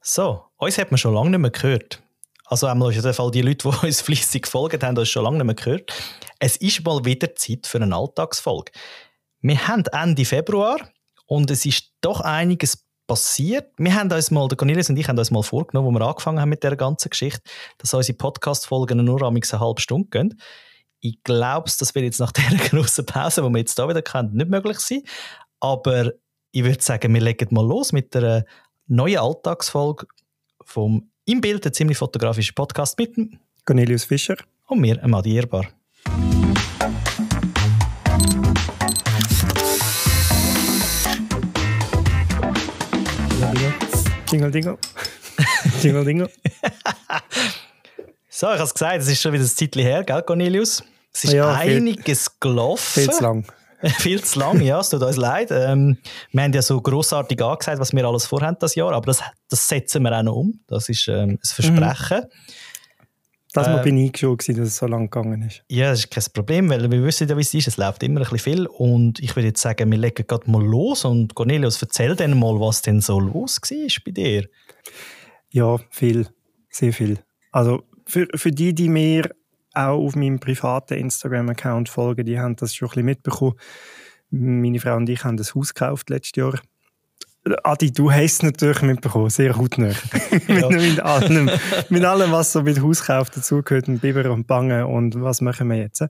So, uns hat man schon lange nicht mehr gehört. Also einmal auf jeden Fall die Leute, die uns fleissig folgen, haben uns schon lange nicht mehr gehört. Es ist mal wieder Zeit für eine Alltagsfolge. Wir haben Ende Februar und es ist doch einiges passiert. Wir haben uns mal, der Cornelis und ich haben uns mal vorgenommen, wo wir angefangen haben mit dieser ganzen Geschichte, dass unsere Podcast-Folgen nur eine halbe Stunde gehen. Ich glaube, das wird jetzt nach dieser grossen Pause, die wir jetzt hier wieder kennen, nicht möglich sein. Aber ich würde sagen, wir legen mal los mit der neuen Alltagsfolge vom «Im Bild», der ziemlich fotografische Podcast mit Cornelius Fischer und mir, Madi Ehrbar. Jingle Dingle. Jingle Dingle. So, ich habe es gesagt, es ist schon wieder ein Zeitchen her, gell, Cornelius? Es ist einiges gelaufen. Viel zu lang. Viel zu lang, ja, es tut uns leid. Wir haben ja so grossartig angesagt, was wir alles vorhaben das Jahr, aber das setzen wir auch noch um. Das ist ein Versprechen. Das war bin ich schon, dass es so lang gegangen ist. Ja, das ist kein Problem, weil wir wissen ja, wie es ist. Es läuft immer ein bisschen viel. Und ich würde jetzt sagen, wir legen gerade mal los. Und Cornelius, erzähl dann mal, was denn so los war bei dir. Ja, viel. Sehr viel. Also für die mir auch auf meinem privaten Instagram-Account folgen, die haben das schon ein bisschen mitbekommen. Meine Frau und ich haben das Haus gekauft letztes Jahr. Adi, du hast es natürlich mitbekommen, sehr hautnah. Ja. mit allem, was so mit Hauskauf dazugehört, und Biber und Bangen und was machen wir jetzt.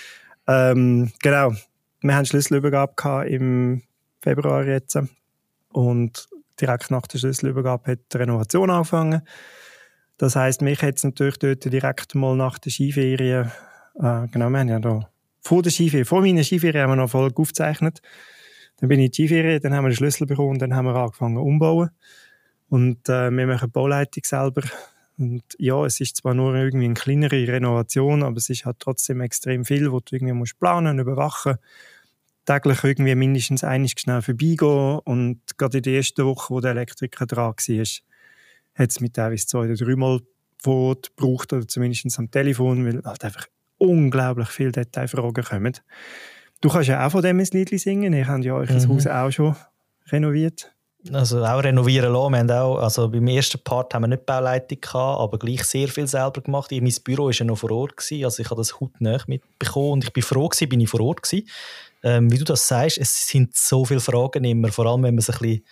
Genau, wir hatten Schlüsselübergabe im Februar jetzt und direkt nach der Schlüsselübergabe hat die Renovation angefangen. Das heisst, mich hat es natürlich dort direkt mal nach der Skiferien, genau, wir haben ja da vor meiner Skiferien haben wir noch Folge aufgezeichnet. Dann bin ich in die Skiferien, dann haben wir den Schlüssel bekommen und dann haben wir angefangen umbauen. Und wir machen die Bauleitung selber. Und ja, es ist zwar nur irgendwie eine kleinere Renovation, aber es ist halt trotzdem extrem viel, wo du irgendwie musst planen, überwachen, täglich irgendwie mindestens einmal schnell vorbeigehen. Und gerade in der ersten Woche, wo der Elektriker dran war, hat es mich teilweise 2 oder 3 Mal vor Ort gebraucht, oder zumindest am Telefon, weil halt einfach unglaublich viele Detailfragen kommen. Du kannst ja auch von dem ein Liedchen singen. Ihr habt ja euch das Haus auch schon renoviert. Also auch renovieren lassen. Wir haben auch, also beim ersten Part haben wir nicht Bauleitung gehabt, aber gleich sehr viel selber gemacht. Mein Büro war ja noch vor Ort gewesen, also ich habe das hautnah mitbekommen und ich bin froh gewesen, bin ich vor Ort gewesen. Wie du das sagst, es sind so viele Fragen immer, vor allem wenn man sich ein bisschen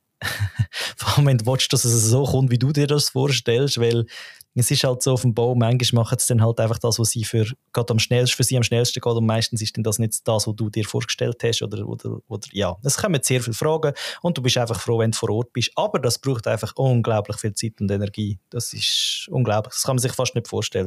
vor allem wenn du willst, dass es so kommt, wie du dir das vorstellst, weil es ist halt so auf dem Bau, manchmal machen sie dann halt einfach das, was sie für sie am schnellsten geht und meistens ist dann das nicht das, was du dir vorgestellt hast oder ja. Es kommen sehr viele Fragen und du bist einfach froh, wenn du vor Ort bist, aber das braucht einfach unglaublich viel Zeit und Energie. Das ist unglaublich, das kann man sich fast nicht vorstellen.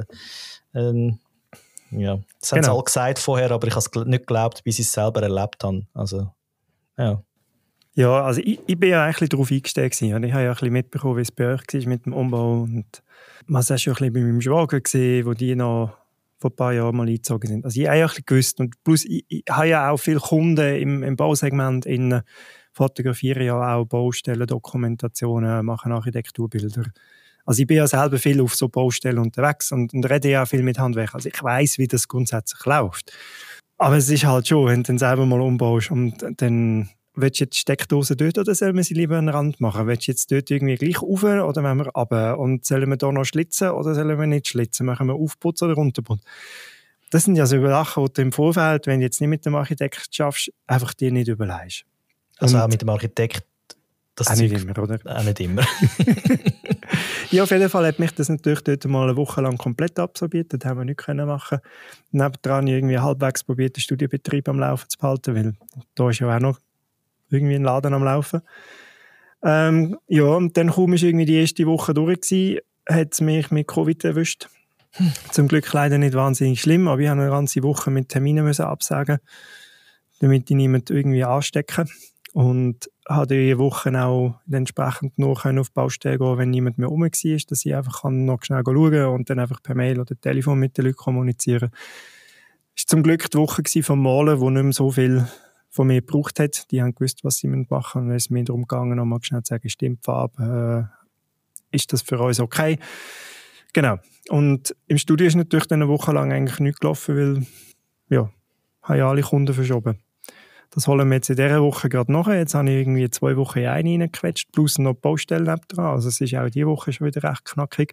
Ja, das haben sie alle gesagt vorher, aber ich habe es nicht geglaubt, bis ich es selber erlebt habe. Also, ja. Ja, also ich bin ja eigentlich darauf eingestellt gewesen. Ich habe ja ein bisschen mitbekommen, wie es bei euch war mit dem Umbau. Und man hat es schon ein bisschen bei meinem Schwager gesehen, wo die noch vor ein paar Jahren mal eingezogen sind. Also ich habe ja ein bisschen gewusst. Und plus, ich habe ja auch viele Kunden im Bausegment, fotografiere ja auch Baustellen, Dokumentationen, mache Architekturbilder. Also ich bin ja selber viel auf so Baustellen unterwegs und rede ja auch viel mit Handwerkern. Also ich weiss, wie das grundsätzlich läuft. Aber es ist halt schon, wenn du dann selber mal umbaust und dann willst du jetzt die Steckdose dort oder sollen wir sie lieber an den Rand machen? Willst du jetzt dort irgendwie gleich rauf oder wollen wir runter? Und sollen wir da noch schlitzen oder sollen wir nicht schlitzen? Machen wir Aufputz oder Runterputz? Das sind ja so Sachen, die du im Vorfeld, wenn du jetzt nicht mit dem Architekt schaffst, einfach dir nicht überlegst. Also auch mit dem Architekt? Das auch nicht immer, oder? Auch nicht immer. Ja, auf jeden Fall hat mich das natürlich dort mal eine Woche lang komplett absorbiert. Das haben wir nicht machen. Nebendran irgendwie halbwegs probiert, den Studienbetrieb am Laufen zu behalten, weil da ist ja auch noch irgendwie ein Laden am Laufen. Ja, und dann kaum ist irgendwie die erste Woche durch gewesen, hat es mich mit Covid erwischt. Zum Glück leider nicht wahnsinnig schlimm, aber ich habe eine ganze Woche mit Terminen müssen absagen, damit ich niemanden irgendwie anstecken. Und habe diese Woche auch entsprechend noch auf die Baustelle gehen, wenn niemand mehr rum war, dass ich einfach noch schnell schauen und dann einfach per Mail oder Telefon mit den Leuten kommunizieren. Es war zum Glück die Woche vom Malen, wo nicht mehr so viel von mir gebraucht hat. Die haben gewusst, was sie machen müssen. Und es ist mir darum gegangen, nochmal schnell zu sagen, stimmt die Farbe, ist das für uns okay? Genau. Und im Studio ist natürlich dann eine Woche lang eigentlich nichts gelaufen, weil, ja, haben ja alle Kunden verschoben. Das holen wir jetzt in dieser Woche gerade nach. Jetzt habe ich irgendwie 2 Wochen in eine reingequetscht, plus noch die Baustelle dran. Also es ist auch diese Woche schon wieder recht knackig.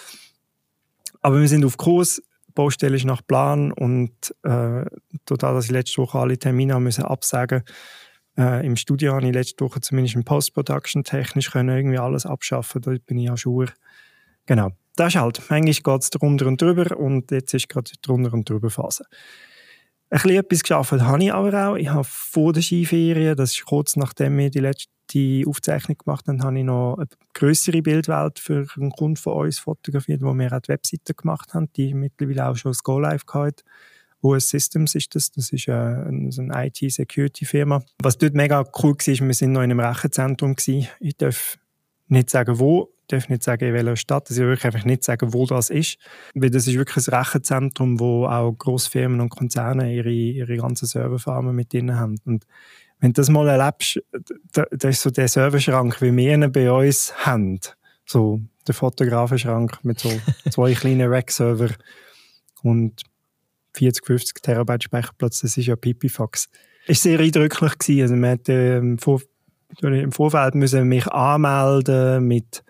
Aber wir sind auf Kurs. Die Baustelle ist nach Plan und total, dass ich letzte Woche alle Termine absagen musste. Im Studio habe ich letzte Woche zumindest im Post-Production technisch können irgendwie alles abschaffen. Da bin ich ja schur. Genau. Das ist halt. Manchmal geht es drunter und drüber und jetzt ist gerade die drunter und drüber Phase. Ein bisschen etwas geschafft habe ich aber auch. Ich habe vor der Skiferien, das ist kurz nachdem wir die letzte Aufzeichnung gemacht haben, habe ich noch eine grössere Bildwelt für einen Kunden von uns fotografiert, wo wir auch die Webseite gemacht haben, die mittlerweile auch schon das Go-Live gehabt. OS Systems ist das. Das ist eine IT-Security-Firma. Was dort mega cool war, wir sind noch in einem Rechenzentrum gewesen. Ich darf nicht sagen, wo. Ich darf nicht sagen, in welcher Stadt. Also ich will wirklich einfach nicht sagen, wo das ist. Weil das ist wirklich ein Rechenzentrum, wo auch Grossfirmen und Konzerne ihre ganzen Serverfarmen mit drin haben. Und wenn du das mal erlebst, das ist so der Serverschrank, wie wir ihn bei uns haben. So der Fotografenschrank mit so 2 kleinen Rack-Server und 40, 50 Terabyte Speicherplatz. Das ist ja Pipifax. Es war sehr eindrücklich gewesen. Also man hat im Vorfeld müssen mich anmelden mit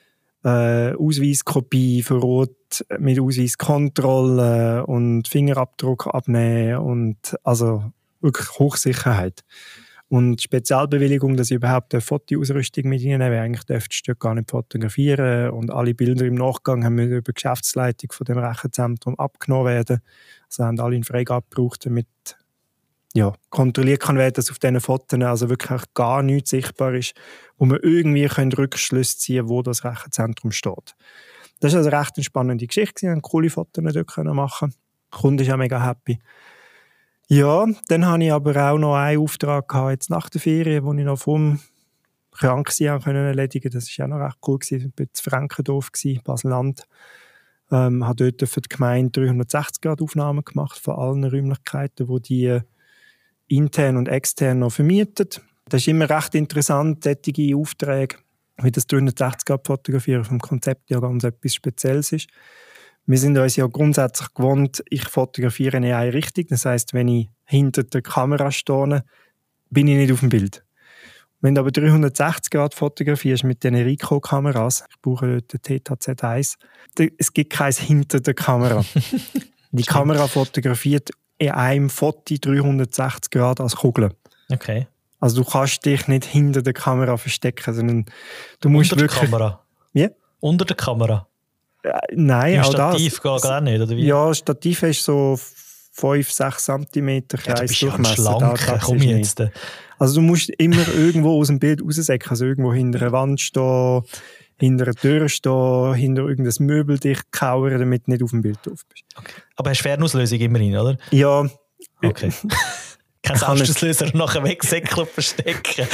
Ausweiskopie vor Ort, mit Ausweiskontrolle und Fingerabdruck abnehmen und also wirklich Hochsicherheit. Und Spezialbewilligung, dass ich überhaupt eine Fotoausrüstung mit ihnen habe, eigentlich dürftest du gar nicht fotografieren und alle Bilder im Nachgang haben über die Geschäftsleitung von dem Rechenzentrum abgenommen werden. Also haben alle eine Freigabe gebraucht, damit kontrolliert kann werden, dass auf diesen Fotos also wirklich gar nichts sichtbar ist, wo man irgendwie Rückschlüsse ziehen können, wo das Rechenzentrum steht. Das war also recht eine spannende Geschichte. Wir haben coole Fotos dort machen. Der Kunde ist auch mega happy. Ja, dann hatte ich aber auch noch einen Auftrag gehabt, jetzt nach der Ferien, den ich noch vom Kranksein erledigen konnte. Das war auch noch recht cool. Ich war in Frankendorf, Basel-Land. Habe dort für die Gemeinde 360-Grad-Aufnahmen gemacht von allen Räumlichkeiten, wo die intern und extern noch vermietet. Das ist immer recht interessant, solche Aufträge, wie das 360-Grad-Fotografieren vom Konzept ja ganz etwas Spezielles ist. Wir sind uns ja grundsätzlich gewohnt, ich fotografiere in eine Richtung. Das heisst, wenn ich hinter der Kamera stehe, bin ich nicht auf dem Bild. Wenn du aber 360 Grad fotografierst mit den Ricoh-Kameras, ich brauche dort den THZ-1, es gibt keins hinter der Kamera. Die Kamera fotografiert in einem Foto 360 Grad als Kugel. Okay. Also du kannst dich nicht hinter der Kamera verstecken, sondern du musst unter wirklich... der Kamera? Wie? Unter der Kamera? Nein, auch Stativ das. Geht auch nicht, oder wie? Ja, das Stativ ist so 5-6 cm Kreis Durchmesser. Schlank, komm jetzt. Also du musst immer irgendwo aus dem Bild raussäcken, also irgendwo hinter einer Wand stehen, hinter einer Tür stehen, hinter irgendein Möbel dich kauern, damit du nicht auf dem Bild drauf bist. Okay. Aber hast du Fernauslösung immerhin, oder? Ja. Okay. Kein Selbstauslöser nachher wegsäckeln und verstecken.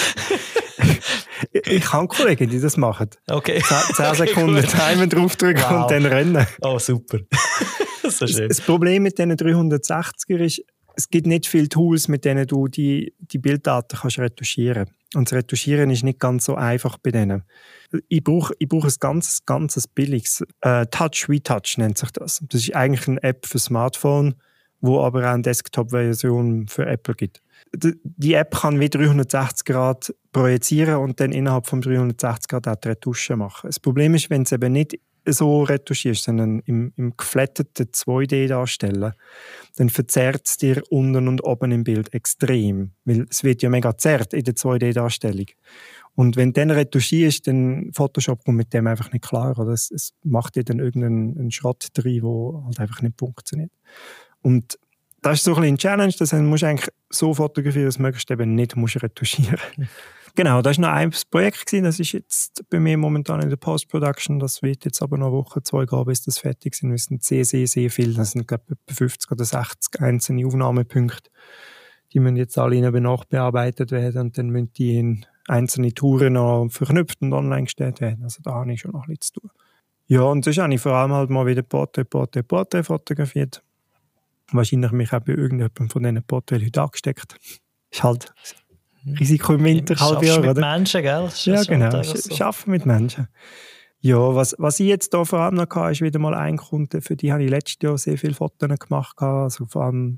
Ich habe Kollegen, die das machen. Okay. 10 Sekunden okay, Timer draufdrücken und dann rennen. Oh, super. So schön. Das Problem mit diesen 360er ist, es gibt nicht viele Tools, mit denen du die Bilddaten kannst retuschieren. Und das Retuschieren ist nicht ganz so einfach bei denen. Ich brauche ein ganzes billiges Touch Retouch nennt sich das. Das ist eigentlich eine App für Smartphone, wo aber auch eine Desktop-Version für Apple gibt. Die App kann wie 360 Grad projizieren und dann innerhalb von 360 Grad auch die Retusche machen. Das Problem ist, wenn es eben nicht so retuschierst, sondern im geflatteten 2D darstellen, dann verzerrt es dir unten und oben im Bild extrem. Weil es wird ja mega zerrt in der 2D-Darstellung. Und wenn du dann retuschierst, dann Photoshop kommt mit dem einfach nicht klar. Oder es macht dir dann irgendeinen Schrott drin, der halt einfach nicht funktioniert. Und das ist so ein bisschen eine Challenge, dass du musst eigentlich so fotografieren, dass du möglichst eben nicht retuschieren musst. Genau, das war noch ein Projekt gewesen. Das ist jetzt bei mir momentan in der Post-Production. Das wird jetzt aber noch eine Woche, 2 gehen, bis das fertig ist. Wir sind sehr viel. Das sind, glaube ich, etwa 50 oder 60 einzelne Aufnahmepunkte. Die müssen jetzt alle nachbearbeitet werden und dann müssen die in einzelne Touren noch verknüpft und online gestellt werden. Also da habe ich schon noch ein bisschen zu tun. Ja, und sonst habe ich vor allem halt mal wieder Porträt fotografiert. Wahrscheinlich mich auch bei irgendjemandem von diesen Porträts heute angesteckt. Ist halt Risiko im Winter, halb Jahr, mit oder? Menschen, gell? Ja, genau. Arbeiten mit Menschen. Ja, was ich jetzt hier vor allem noch hatte, ist wieder mal ein Kunde, für die habe ich letztes Jahr sehr viele Fotos gemacht. Also vor allem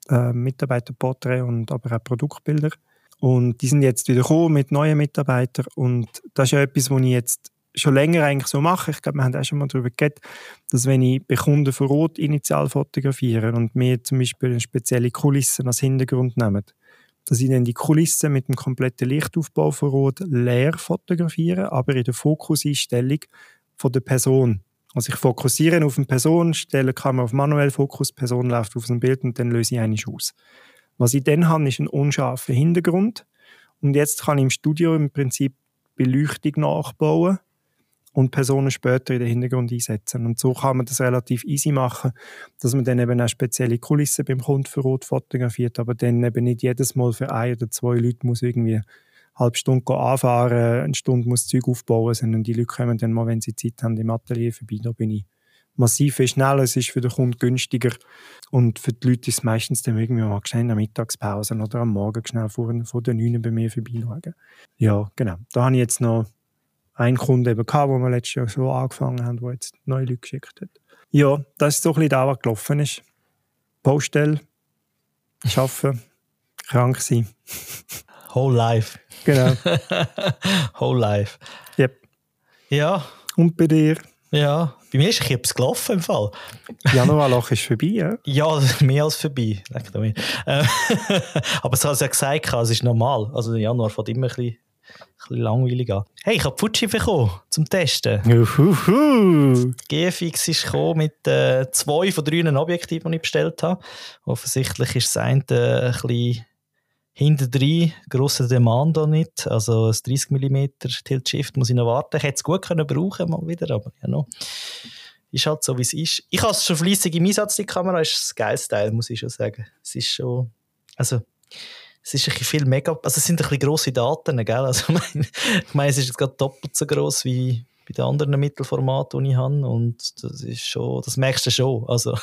Mitarbeiterporträt und aber auch Produktbilder. Und die sind jetzt wieder gekommen mit neuen Mitarbeitern und das ist ja etwas, was ich jetzt schon länger eigentlich so mache. Ich glaube, wir haben auch schon mal darüber geredet, dass wenn ich bei Kunden vor Ort initial fotografiere und mir zum Beispiel eine spezielle Kulisse als Hintergrund nehmen, dass ich dann die Kulisse mit dem kompletten Lichtaufbau vor Ort leer fotografiere, aber in der Fokuseinstellung von der Person. Also ich fokussiere auf eine Person, stelle die Kamera auf manuell Fokus, die Person läuft auf ein Bild und dann löse ich eigentlich aus. Was ich dann habe, ist ein unscharfer Hintergrund und jetzt kann ich im Studio im Prinzip Beleuchtung nachbauen und Personen später in den Hintergrund einsetzen. Und so kann man das relativ easy machen, dass man dann eben auch spezielle Kulissen beim Kunden vor Ort fotografiert, aber dann eben nicht jedes Mal für 1 oder 2 Leute muss irgendwie eine halbe Stunde anfahren, eine Stunde muss das Zeug aufbauen, sondern die Leute kommen dann mal, wenn sie Zeit haben, im Atelier vorbei. Da bin ich massiv viel schneller, es ist für den Kunden günstiger und für die Leute ist es meistens dann irgendwie mal schnell in der Mittagspause oder am Morgen schnell vor den 9 bei mir vorbeischauen. Ja, genau. Da habe ich jetzt noch einen Kunden eben gehabt, wo wir letztes Jahr so angefangen haben, der jetzt neue Leute geschickt hat. Ja, das ist so ein bisschen das, was gelaufen ist. Baustelle, arbeiten, krank sein. Whole life. Genau. Whole life. Yep. Ja. Und bei dir? Ja, bei mir ist etwas gelaufen im Fall. Januarloch ist vorbei, ja? Ja, mehr als vorbei. Aber es hat ja gesagt, es ist normal. Also der Januar fängt immer ein bisschen langweilig an. Hey, ich habe Fuji bekommen zum Testen. GFX ist gekommen mit 2 von 3 Objektiven, die ich bestellt habe. Offensichtlich ist das eine ein bisschen hintendrein, grosser Demand da nicht. Also ein 30 mm Tilt-Shift muss ich noch warten. Ich hätte es gut können brauchen mal wieder, aber ja noch. Ist halt so, wie es ist. Ich habe es schon fleissig im Einsatz, die Kamera. Ist das geilste Teil, muss ich schon sagen. Es ist schon... Also, es ist ein bisschen viel mega... Also es sind ein bisschen grosse Daten, gell? Also, ich meine, es ist jetzt gerade doppelt so gross wie bei den anderen Mittelformaten, die ich habe. Und das ist schon... Das merkst du schon. Also...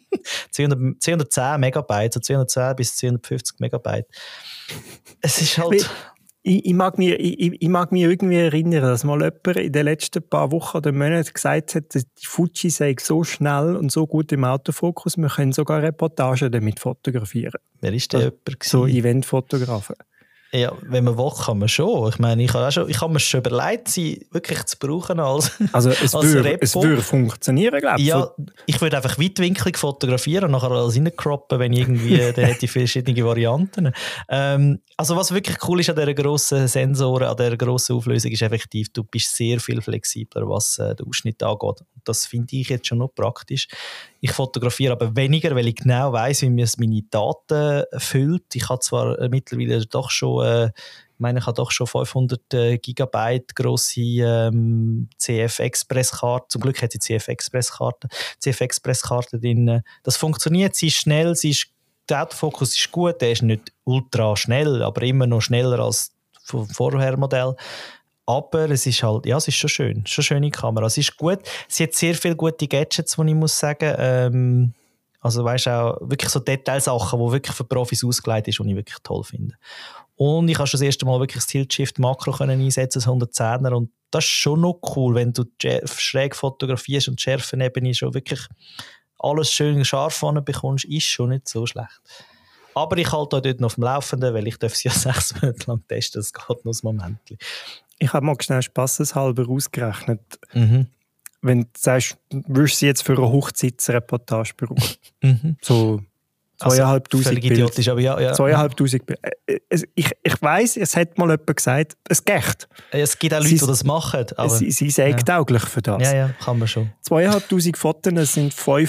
210 Megabyte, so 210 bis 250 Megabyte. Es ist halt... Ich mag mich irgendwie erinnern, dass mal jemand in den letzten paar Wochen oder Monaten gesagt hat, dass die Fuji sei so schnell und so gut im Autofokus, wir können sogar Reportagen damit fotografieren. Wer ist denn jemand? So Eventfotografen. Ja, wenn man will, kann man schon. Ich meine, ich habe mir schon überlegt, sie wirklich zu brauchen als Also es würde funktionieren, glaube ich. Ja, ich würde einfach weitwinklig fotografieren und nachher alles reinkroppen, wenn irgendwie, dann hätte ich verschiedene Varianten. Also was wirklich cool ist an dieser grossen Sensoren, an dieser grossen Auflösung, ist effektiv, du bist sehr viel flexibler, was den Ausschnitt angeht. Und das finde ich jetzt schon noch praktisch. Ich fotografiere aber weniger, weil ich genau weiss, wie mir meine Daten füllt. Ich habe zwar mittlerweile doch schon, ich meine, ich habe doch schon 500 Gigabyte grosse CF-Express-Karte. Zum Glück hat sie CF-Express-Karte drin. Das funktioniert, sie ist schnell, der Autofokus ist gut, der ist nicht ultra schnell, aber immer noch schneller als vom Vorhermodell. Aber es ist halt, ja, es ist schon schön. Es ist eine schöne Kamera. Es ist gut. Sie hat sehr viele gute Gadgets, die ich muss sagen. Also weißt auch wirklich so Detailsachen, die wirklich für Profis ausgelegt ist, die ich wirklich toll finde. Und ich habe schon das erste Mal wirklich das Tilt-Shift-Makro einsetzen, das 110er. Und das ist schon noch cool, wenn du schräg fotografierst und die Schärfenebene schon wirklich alles schön scharf bekommst, ist schon nicht so schlecht. Aber ich halte dort noch auf dem Laufenden, weil ich darf es ja 6 Monate lang testen. Das geht noch ein Moment. Ich habe mal schnell spasseshalber ausgerechnet, wenn du sagst, würdest du sie jetzt für eine Hochzeitsreportage brauchen. So 2'500 völlig idiotisch, aber ja. 2'500 Bilder. Ich weiss, es hat mal jemand gesagt, es geht. Es gibt auch Leute, die das machen. Aber sie sind tauglich für das. Ja, kann man schon. 2'500 Fotos sind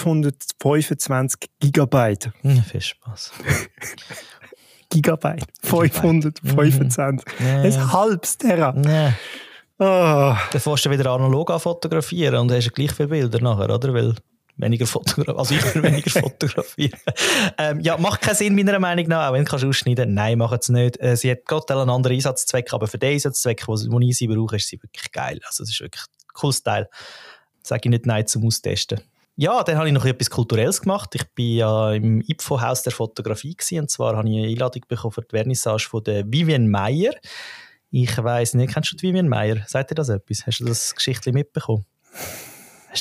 525 Gigabyte. Viel Spaß. Gigabyte. 525. Ein halbes Tera. Dann fährst du wieder analog an fotografieren und hast gleich viele Bilder nachher, oder? Weil weniger fotografieren. Also ich will weniger fotografieren. Ja, macht keinen Sinn meiner Meinung nach, auch wenn du ausschneiden kannst. Nein, macht es nicht. Sie hat gerade einen anderen Einsatzzweck, aber für den Einsatzzweck, wo ich sie brauche, ist sie wirklich geil. Also es ist wirklich ein cooles Teil. Sage ich nicht nein zum Austesten. Ja, dann habe ich noch etwas Kulturelles gemacht. Ich war ja im IPFO-Haus der Fotografie gewesen, und zwar habe ich eine Einladung bekommen für die Vernissage von der Vivienne Meyer. Ich weiss nicht, kennst du die Vivienne Meyer? Sagt dir das etwas? Hast du das Geschichtchen mitbekommen? Hast du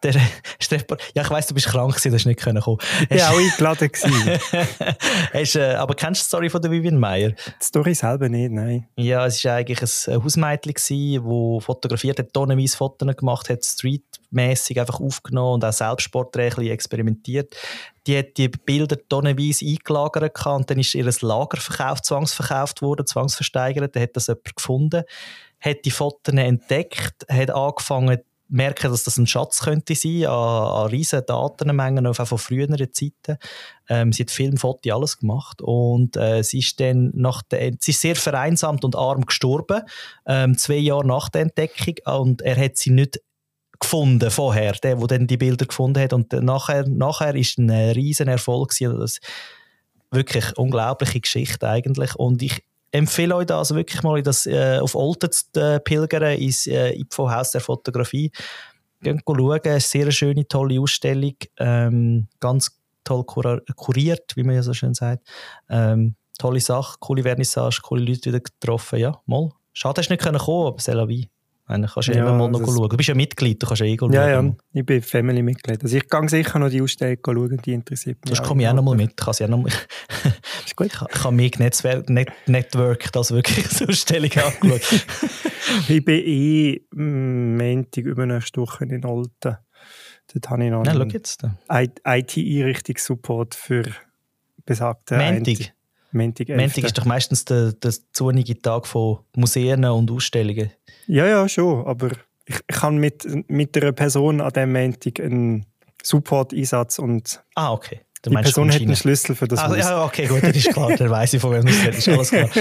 Ja, ich weiss, du bist krank gewesen, du hast nicht kommen. Ich war auch eingeladen gewesen. Aber kennst du die Story von der Vivian Maier? Die Story selber nicht, nein. Ja, es war eigentlich ein Hausmädchen, das fotografiert hat, tonnenweise Fotos gemacht hat, streetmässig einfach aufgenommen und auch Selbstporträts experimentiert. Die hat die Bilder tonnenweise eingelagert und dann ist ihr Lager zwangsverkauft worden, zwangsversteigert. Dann hat das jemand gefunden, hat die Fotos entdeckt, hat angefangen zu merken, dass das ein Schatz könnte sein an riesen Datenmengen auch von früheren Zeiten. Sie hat Film, Foto, alles gemacht und sie ist dann sie ist sehr vereinsamt und arm gestorben, 2 Jahre nach der Entdeckung, und er hat sie nicht gefunden vorher, der dann die Bilder gefunden hat, und nachher ist ein riesen Erfolg gewesen. Das wirklich unglaubliche Geschichte eigentlich, und ich empfehle euch das wirklich mal, das auf Olten zu pilgern, ins IPFO-Haus der Fotografie. Geht schauen, es ist eine sehr schöne, tolle Ausstellung, ganz toll kuriert, wie man ja so schön sagt. Tolle Sache, coole Vernissage, coole Leute wieder getroffen. Ja, mal. Schade, dass du nicht kommen konntest, aber c'est la vie. Dann kannst du ja immer mal noch schauen. Du bist ja Mitglied, du kannst ja schauen. Ja, ich bin Family-Mitglied. Also ich gehe sicher noch die Ausstellung schauen, die interessiert mich. Sonst komme ich auch noch mal mit. Ist gut. Ich habe mich networked, als wirklich so eine Ausstellung angeschaut. Ich bin Montag übernächste Woche in Olten. Dort habe ich noch einen IT-Einrichtungssupport für besagte Montag ist doch meistens der zunige Tag von Museen und Ausstellungen. Ja, schon. Aber ich kann mit einer Person an diesem Montag einen Support-Einsatz und okay. Die Person hat einen Schlüssel für das Haus. Ja, okay, gut, das ist klar. Dann weiss ich, von wem es ist. Alles klar.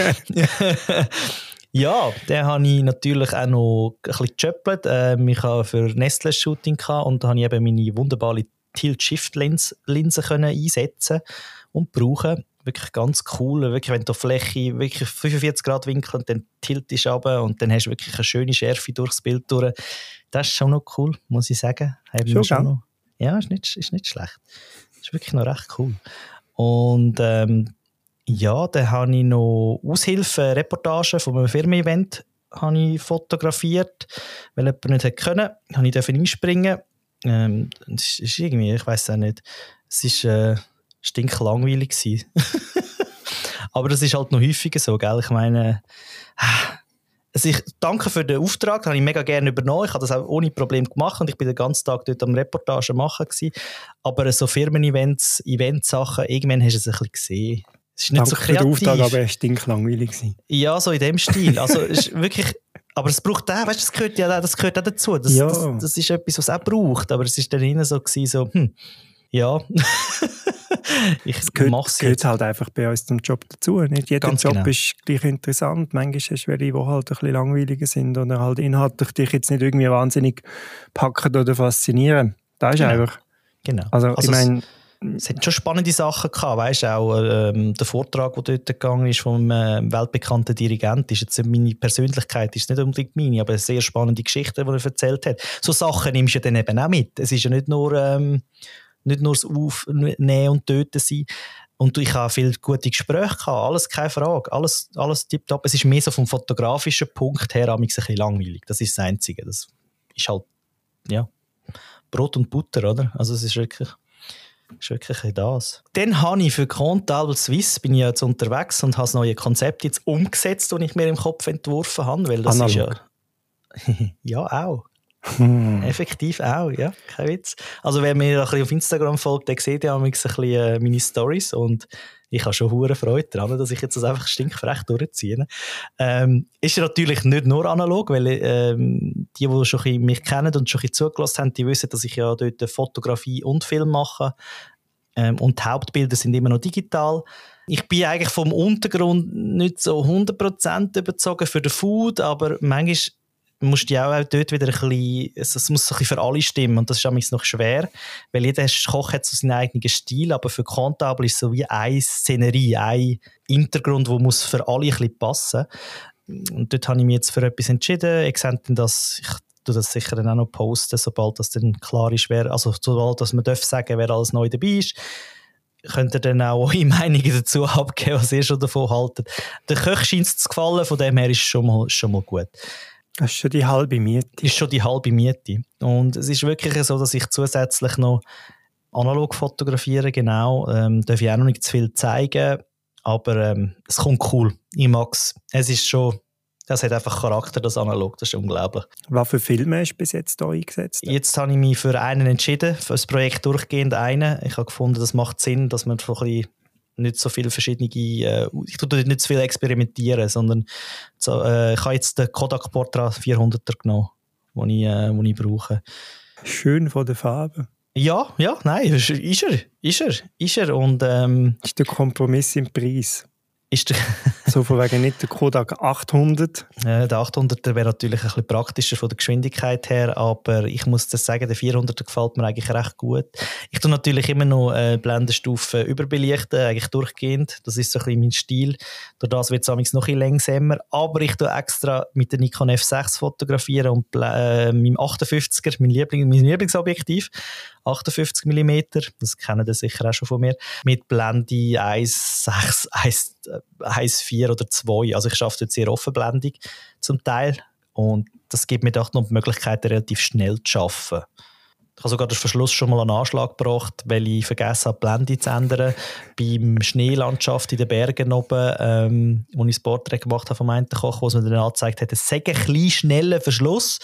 Ja, dann habe ich natürlich auch noch ein bisschen gejöppelt. Ich habe für Nestle ein Shooting gehabt und da habe ich eben meine wunderbare Tilt-Shift-Linse einsetzen und brauchen. Wirklich ganz cool. Wirklich, wenn du die Fläche wirklich 45 Grad Winkel und dann tiltest runter und dann hast du wirklich eine schöne Schärfe durchs Bild durch. Das ist schon noch cool, muss ich sagen. Schon noch. Ja, ist nicht schlecht. Das ist wirklich noch recht cool. Und ja, dann habe ich noch Aushilfe-Reportagen von einem Firmen-Event fotografiert, weil jemand nicht konnte. Habe ich einspringen. Das ist irgendwie, ich weiss auch nicht, es war stinklangweilig gewesen. Aber das ist halt noch häufiger so, gell? Ich meine, also ich danke für den Auftrag, den habe ich mega gerne übernommen. Ich habe das auch ohne Problem gemacht und ich bin den ganzen Tag dort am Reportagen machen gewesen. Aber so Firmen-Events, Eventsachen, irgendwann hast du es ein bisschen gesehen. Es ist nicht so kreativ. Danke für den Auftrag, aber er war stinklangweilig gewesen. Ja, so in dem Stil. Also es ist wirklich, aber es braucht auch, weißt du, das gehört auch dazu. Das ist etwas, was es auch braucht. Aber es war dann innen so gewesen, ja. Es gehört halt einfach bei uns zum Job dazu. Nicht jeder Ganz Job genau. ist gleich interessant. Manchmal hast du welche, die halt ein bisschen langweiliger sind oder halt inhaltlich dich jetzt nicht irgendwie wahnsinnig packen oder faszinieren. Das ist einfach. Genau. Also ich meine, es hat schon spannende Sachen gehabt, weißt du, auch der Vortrag, der dort gegangen ist vom weltbekannten Dirigent, ist jetzt meine Persönlichkeit, ist nicht unbedingt meine, aber eine sehr spannende Geschichte, die er erzählt hat. So Sachen nimmst du dann eben auch mit. Es ist ja nicht nur das Aufnehmen und Töten sein. Und ich habe viele gute Gespräche gehabt, alles keine Frage, alles tipptopp. Es ist mehr so vom fotografischen Punkt her ein bisschen langweilig. Das ist das Einzige. Das ist halt, ja, Brot und Butter, oder? Also es ist wirklich das. Dann habe ich für Contable Suisse, bin ich jetzt unterwegs und habe das neue Konzept jetzt umgesetzt, das ich mir im Kopf entworfen habe. Weil das analog. Ist ja... ja, auch. Effektiv auch, ja, kein Witz. Also wer mir ein bisschen auf Instagram folgt, der sieht ja ein bisschen meine Stories und ich habe schon hure Freude daran, dass ich jetzt das einfach stinkfrech durchziehe. Ist natürlich nicht nur analog, weil die schon mich kennen und schon zugelassen haben, die wissen, dass ich ja dort Fotografie und Film mache und die Hauptbilder sind immer noch digital. Ich bin eigentlich vom Untergrund nicht so 100% überzogen für den Food, aber manchmal musst du auch dort wieder ein bisschen, es muss so ein bisschen für alle stimmen und das ist manchmal noch schwer, weil jeder Koch hat so seinen eigenen Stil, aber für Contable ist es so wie eine Szenerie, ein Hintergrund, der muss für alle ein bisschen passen. Und dort habe ich mich jetzt für etwas entschieden. Ich tue das sicher dann auch noch posten, sobald das dann klar ist, sobald dass man sagen, wer alles neu dabei ist. Könnt ihr dann auch eure Meinungen dazu abgeben, was ihr schon davon haltet. Der Köch scheint es zu gefallen, von dem her ist es schon mal gut. Das ist schon die halbe Miete. Ist schon die halbe Miete. Und es ist wirklich so, dass ich zusätzlich noch analog fotografiere, genau. Darf ich auch noch nicht zu viel zeigen, aber es kommt cool. Ich mag es. Es ist schon, das hat einfach Charakter, das analog, das ist unglaublich. Was für Filme hast du bis jetzt hier eingesetzt? Jetzt habe ich mich für einen entschieden, für das Projekt durchgehend einen. Ich habe gefunden, das macht Sinn, dass man so ein bisschen nicht so viele verschiedene, ich tue dort nicht so viel experimentieren, sondern ich habe jetzt den Kodak Portra 400er genommen, den ich brauche. Schön von der Farbe. Ja, nein, ist er. Und, ist der Kompromiss im Preis? Ist der so von wegen nicht der Kodak 800? Der 800er wäre natürlich ein bisschen praktischer von der Geschwindigkeit her, aber ich muss das sagen, der 400er gefällt mir eigentlich recht gut. Ich tue natürlich immer noch Blendenstufen überbelichten, eigentlich durchgehend. Das ist so ein bisschen mein Stil. Durch das wird es noch ein bisschen langsamer, aber ich tue extra mit der Nikon F6 fotografieren und meinem 58er, mein Lieblingsobjektiv, 58 mm, das kennen Sie sicher auch schon von mir, mit Blende 1,6, 1,4 oder 2. Also ich arbeite dort sehr offenblendig zum Teil und das gibt mir doch noch die Möglichkeit, relativ schnell zu arbeiten. Ich habe sogar den Verschluss schon mal an Anschlag gebracht, weil ich vergessen habe, die Blende zu ändern. Beim Schneelandschaft in den Bergen oben, wo ich das Porträt gemacht habe vom einen Koch, wo es mir dann angezeigt hat, es sei ein klein schneller Verschluss,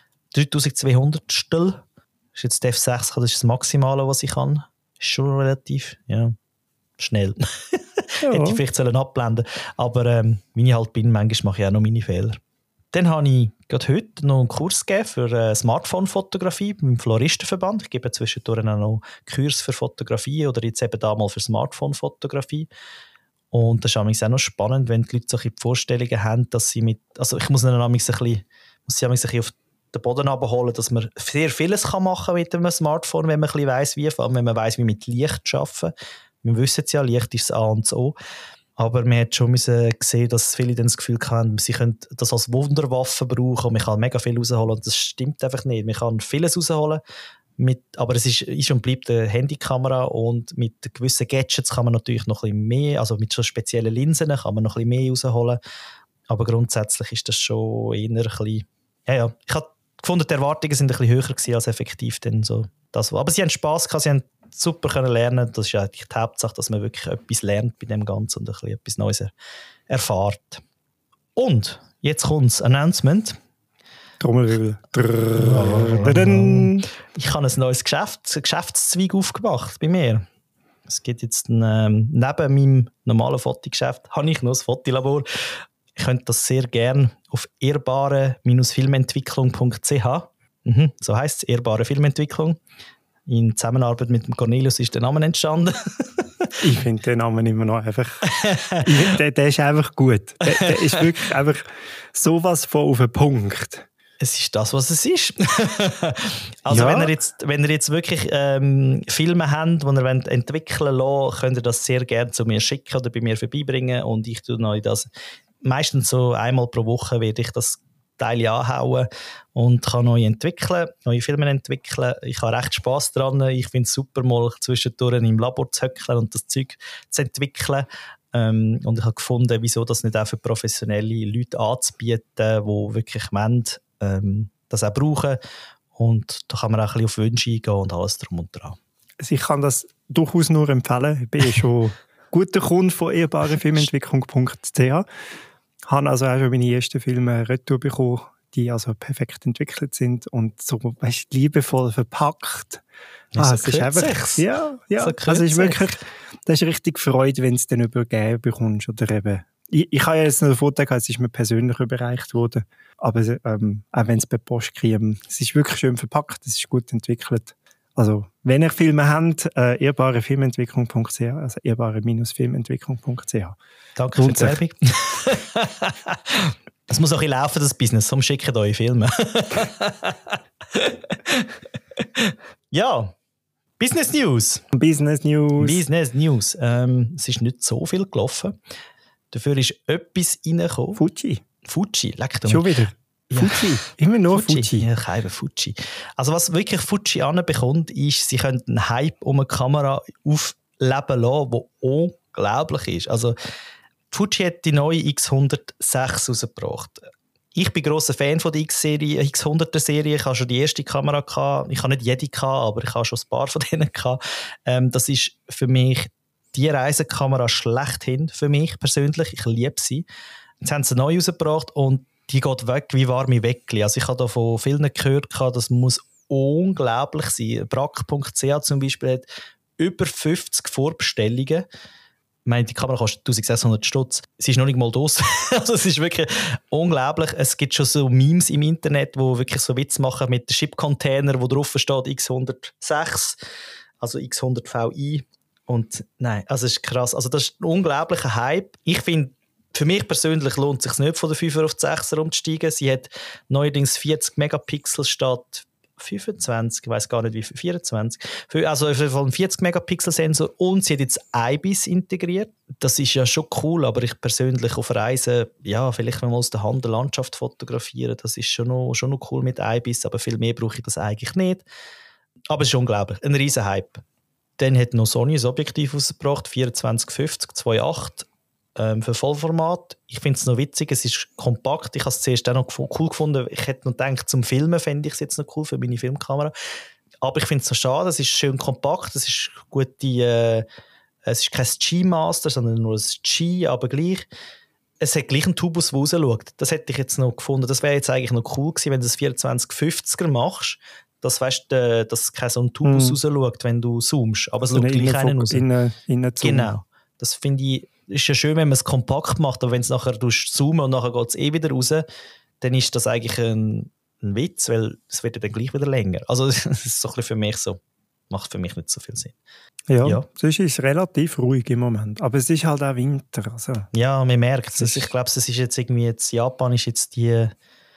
3200 Stel. Das ist jetzt die F6, das ist das Maximale, was ich kann. Ist schon relativ, schnell. Ja. Hätte ich vielleicht abblenden sollen. Aber wenn ich halt bin, manchmal mache ich auch noch meine Fehler. Dann habe ich gerade heute noch einen Kurs gegeben für Smartphone-Fotografie beim Floristenverband. Ich gebe zwischendurch auch noch Kurs für Fotografie oder jetzt eben da mal für Smartphone-Fotografie. Und das ist auch noch spannend, wenn die Leute solche Vorstellungen haben, dass sie ich muss dann ein bisschen auf den Boden abholen, dass man sehr vieles machen kann mit einem Smartphone, wenn man ein bisschen weiss, wie, vor allem wenn man weiss, wie mit Licht arbeiten. Wir wissen es ja, Licht ist das A und das O. Aber man hat schon gesehen, dass viele dann das Gefühl haben, sie können das als Wunderwaffe brauchen und man kann mega viel rausholen. Und das stimmt einfach nicht. Man kann vieles rausholen, aber es ist und bleibt eine Handykamera und mit gewissen Gadgets kann man natürlich noch ein bisschen mehr, also mit so speziellen Linsen kann man noch ein bisschen mehr rausholen. Aber grundsätzlich ist das schon eher ein bisschen, ja. Ich habe gefunden, die Erwartungen sind ein bisschen höher gewesen als effektiv dann so das. Aber sie haben Spass gehabt, sie haben super können lernen. Das ist eigentlich die Hauptsache, dass man wirklich etwas lernt bei dem Ganzen und ein bisschen etwas Neues erfährt. Und jetzt kommt das Announcement. Trommelwirbel. Ich habe ein neues Geschäftszweig aufgemacht bei mir. Es gibt jetzt neben meinem normalen Fotogeschäft habe ich noch ein Fotolabor. Ich könnte das sehr gerne auf ehrbare-filmentwicklung.ch. So heisst es, ehrbare Filmentwicklung. In Zusammenarbeit mit dem Cornelius ist der Name entstanden. Ich finde den Namen immer noch einfach... der ist einfach gut. Der ist wirklich einfach sowas von auf den Punkt. Es ist das, was es ist. Also ja. wenn ihr jetzt wirklich Filme habt, die ihr entwickeln wollt, könnt ihr das sehr gerne zu mir schicken oder bei mir vorbeibringen und ich tue euch das... Meistens so einmal pro Woche werde ich das Teil anhauen und kann neue Filme entwickeln. Ich habe recht Spass daran. Ich finde es super, mal zwischendurch im Labor zu höckeln und das Zeug zu entwickeln. Und ich habe gefunden, wieso das nicht auch für professionelle Leute anzubieten, die wirklich das auch brauchen. Und da kann man auch ein bisschen auf Wünsche eingehen und alles drum und dran. Also ich kann das durchaus nur empfehlen. Ich bin schon guter Kunde von ehrbarefilmentwicklung.ch. Ich habe also auch schon meine ersten Filme retour bekommen, die also perfekt entwickelt sind und so liebevoll verpackt. Das ist einfach, ja. So also ist wirklich, das ist richtig Freude, wenn du es dann übergeben bekommst. Oder eben, ich habe ja jetzt noch ein Foto gehabt, es ist mir persönlich überreicht worden. Aber auch wenn es per Post kriegen, es ist wirklich schön verpackt, es ist gut entwickelt. Also, wenn ihr Filme habt, ehrbarefilmentwicklung.ch, also ehrbare-filmentwicklung.ch. Danke für die Werbung. Es muss auch ein bisschen laufen, das Business, sonst schickt eure Filme. Ja, Business News. Es ist nicht so viel gelaufen. Dafür ist etwas reingekommen. Fuji, leck doch. Schon wieder? Ja. Fuji, immer nur Fuji. Ja, keine Fuji. Also was wirklich Fuji anbekommt, ist, sie können einen Hype um eine Kamera aufleben lassen, der unglaublich ist. Also Fuji hat die neue X106 rausgebracht. ich bin grosser Fan von der X-Serie, X100er-Serie. Ich habe schon die erste Kamera gehabt. Ich habe nicht jede gehabt, aber ich habe schon ein paar von denen gehabt. Das ist für mich die Reisekamera schlechthin für mich persönlich. Ich liebe sie. Jetzt haben sie neu rausgebracht und die geht weg wie warme Weckli. Also ich habe da von vielen gehört, das muss unglaublich sein. Brack.ch zum Beispiel hat über 50 Vorbestellungen. Ich meine, die Kamera kostet 1600 Stutz. Sie ist noch nicht mal draus. Also es ist wirklich unglaublich. Es gibt schon so Memes im Internet, wo wirklich so Witz machen mit dem Chip-Container, wo drauf steht X106, also X100VI. Und nein, also es ist krass. Also das ist ein unglaublicher Hype. Ich finde, für mich persönlich lohnt es sich nicht, von der 5er auf die 6er umzusteigen. Sie hat neuerdings 40 Megapixel statt 25, ich weiß gar nicht wie viel, 24. Also auf jeden Fall einen 40 Megapixel Sensor und sie hat jetzt IBIS integriert. Das ist ja schon cool, aber ich persönlich auf Reisen, ja, vielleicht wenn wir aus der Hand eine Landschaft fotografieren, das ist schon noch cool mit IBIS, aber viel mehr brauche ich das eigentlich nicht. Aber es ist unglaublich, ein riesen Hype. Dann hat noch Sony ein Objektiv rausgebracht, 2450 2.8 für Vollformat. Ich finde es noch witzig, es ist kompakt. Ich habe es zuerst auch noch cool gefunden. Ich hätte noch gedacht, zum Filmen fände ich es jetzt noch cool für meine Filmkamera. Aber ich finde es so schade, es ist schön kompakt, es ist es ist kein G-Master, sondern nur ein G, aber gleich. Es hat gleich einen Tubus, der rausschaut. Das hätte ich jetzt noch gefunden. Das wäre jetzt eigentlich noch cool gewesen, wenn du das 2450er machst, dass kein so ein Tubus rausschaut, wenn du zoomst. Aber es schaut gleich einen raus. Genau. Das finde ich, ist ja schön, wenn man es kompakt macht, aber wenn es nachher zoomen und nachher geht es wieder raus, dann ist das eigentlich ein Witz, weil es wird ja dann gleich wieder länger. Also das ist so ein bisschen für mich so, macht für mich nicht so viel Sinn. Ja. Sonst ist es relativ ruhig im Moment, aber es ist halt auch Winter. Also. Ja, man merkt es. Ich glaube, es ist jetzt irgendwie, Japan ist jetzt die,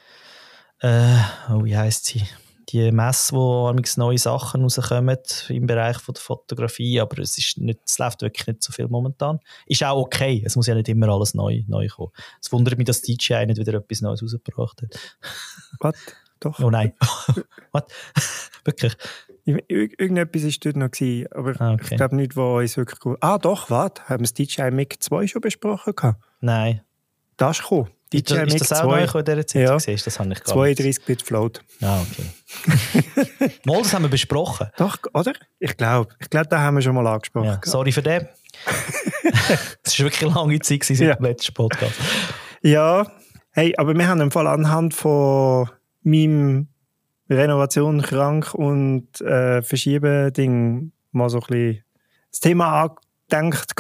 wie heisst sie? Die Messe, wo neue Sachen rauskommen im Bereich von der Fotografie, aber es läuft wirklich nicht so viel momentan. Ist auch okay, es muss ja nicht immer alles neu kommen. Es wundert mich, dass DJI nicht wieder etwas Neues rausgebracht hat. Was? Doch? Oh nein. Was? Wirklich? Irgendetwas war dort noch, aber okay. Ich glaube nicht, wo uns wirklich gut... Ah doch, warte, haben wir das DJI Mic 2 schon besprochen? Nein. Das ist gekommen. Ist das auch neu in dieser Zeit? Ja. Das habe ich gar nicht. 32-Bit Float. Ah, okay. Mal, das haben wir besprochen. Doch, oder? Ich glaube, da haben wir schon mal angesprochen. Ja, sorry für den. Es war wirklich eine lange Zeit seit dem letzten Podcast. Ja, hey, aber wir haben im Fall anhand von meinem Renovation krank und Verschieben-Ding mal so ein bisschen das Thema angedenkt,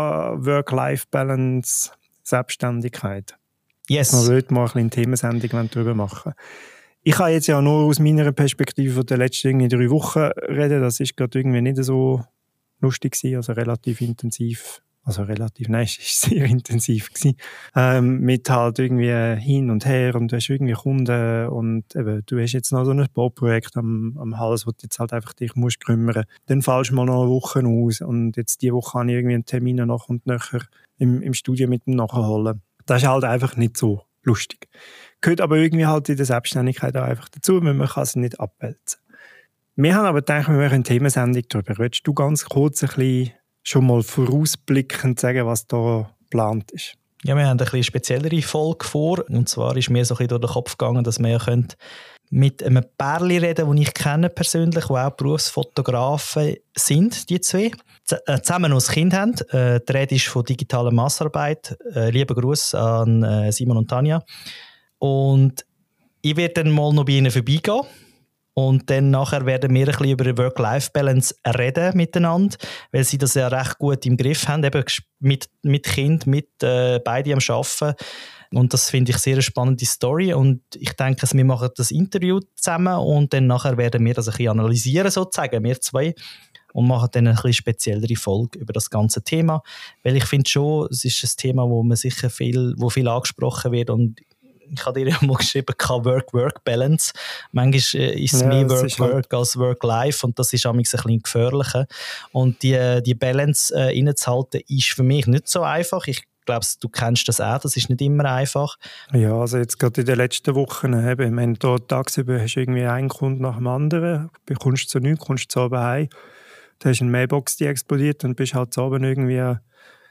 Work-Life-Balance, Selbstständigkeit. Yes. Man würde mal ein bisschen Themensendung darüber machen. Ich kann jetzt ja nur aus meiner Perspektive von den letzten 3 Wochen reden. Das ist gerade irgendwie nicht so lustig gewesen, also relativ intensiv. Also relativ, nein, es war sehr intensiv gewesen. Mit halt irgendwie hin und her und du hast irgendwie Kunden und eben, du hast jetzt noch so ein Bauprojekt am Hals, wo du jetzt halt einfach dich musst kümmern. Dann fallst du mal noch eine Woche aus und jetzt diese Woche habe ich irgendwie einen Termin nach und nachher im Studio mit dem Nachholen. Das ist halt einfach nicht so lustig. Gehört aber irgendwie halt in der Selbstständigkeit auch einfach dazu, weil man kann es nicht abwälzen. Wir haben aber gedacht, wir machen eine Themensendung darüber. Willst du ganz kurz ein bisschen schon mal vorausblickend sagen, was da geplant ist? Ja, wir haben eine bisschen speziellere Folge vor. Und zwar ist mir so ein bisschen durch den Kopf gegangen, dass wir mit einem Pärchen reden, das ich kenne persönlich, die auch Berufsfotografen sind, die zwei. Zusammen noch ein Kind haben. Die Rede ist von digitaler Massarbeit. Lieber Gruß an Simon und Tanja. Und ich werde dann mal noch bei ihnen vorbeigehen. Und dann nachher werden wir ein bisschen über Work-Life-Balance reden miteinander, weil sie das ja recht gut im Griff haben, eben mit Kind, mit beide am Arbeiten. Und das finde ich sehr eine spannende Story. Und ich denke, wir machen das Interview zusammen und dann nachher werden wir das ein bisschen analysieren, sozusagen, wir zwei. Und machen dann eine bisschen speziellere Folge über das ganze Thema. Weil ich finde schon, es ist ein Thema, wo viel angesprochen wird. Und ich habe dir ja mal geschrieben, Work-Balance. Manchmal ist es mehr Work-Work als Work-Life und das ist ein bisschen gefährlicher. Und die Balance reinzuhalten ist für mich nicht so einfach. Ich glaube, du kennst das auch, das ist nicht immer einfach. Ja, also jetzt gerade in den letzten Wochen, ich meine, da tagsüber hast du irgendwie einen Kunden nach dem anderen, bekommst zu nichts, kommst zu Abend heim, da hast eine Mailbox, die explodiert und bist halt zu Abend irgendwie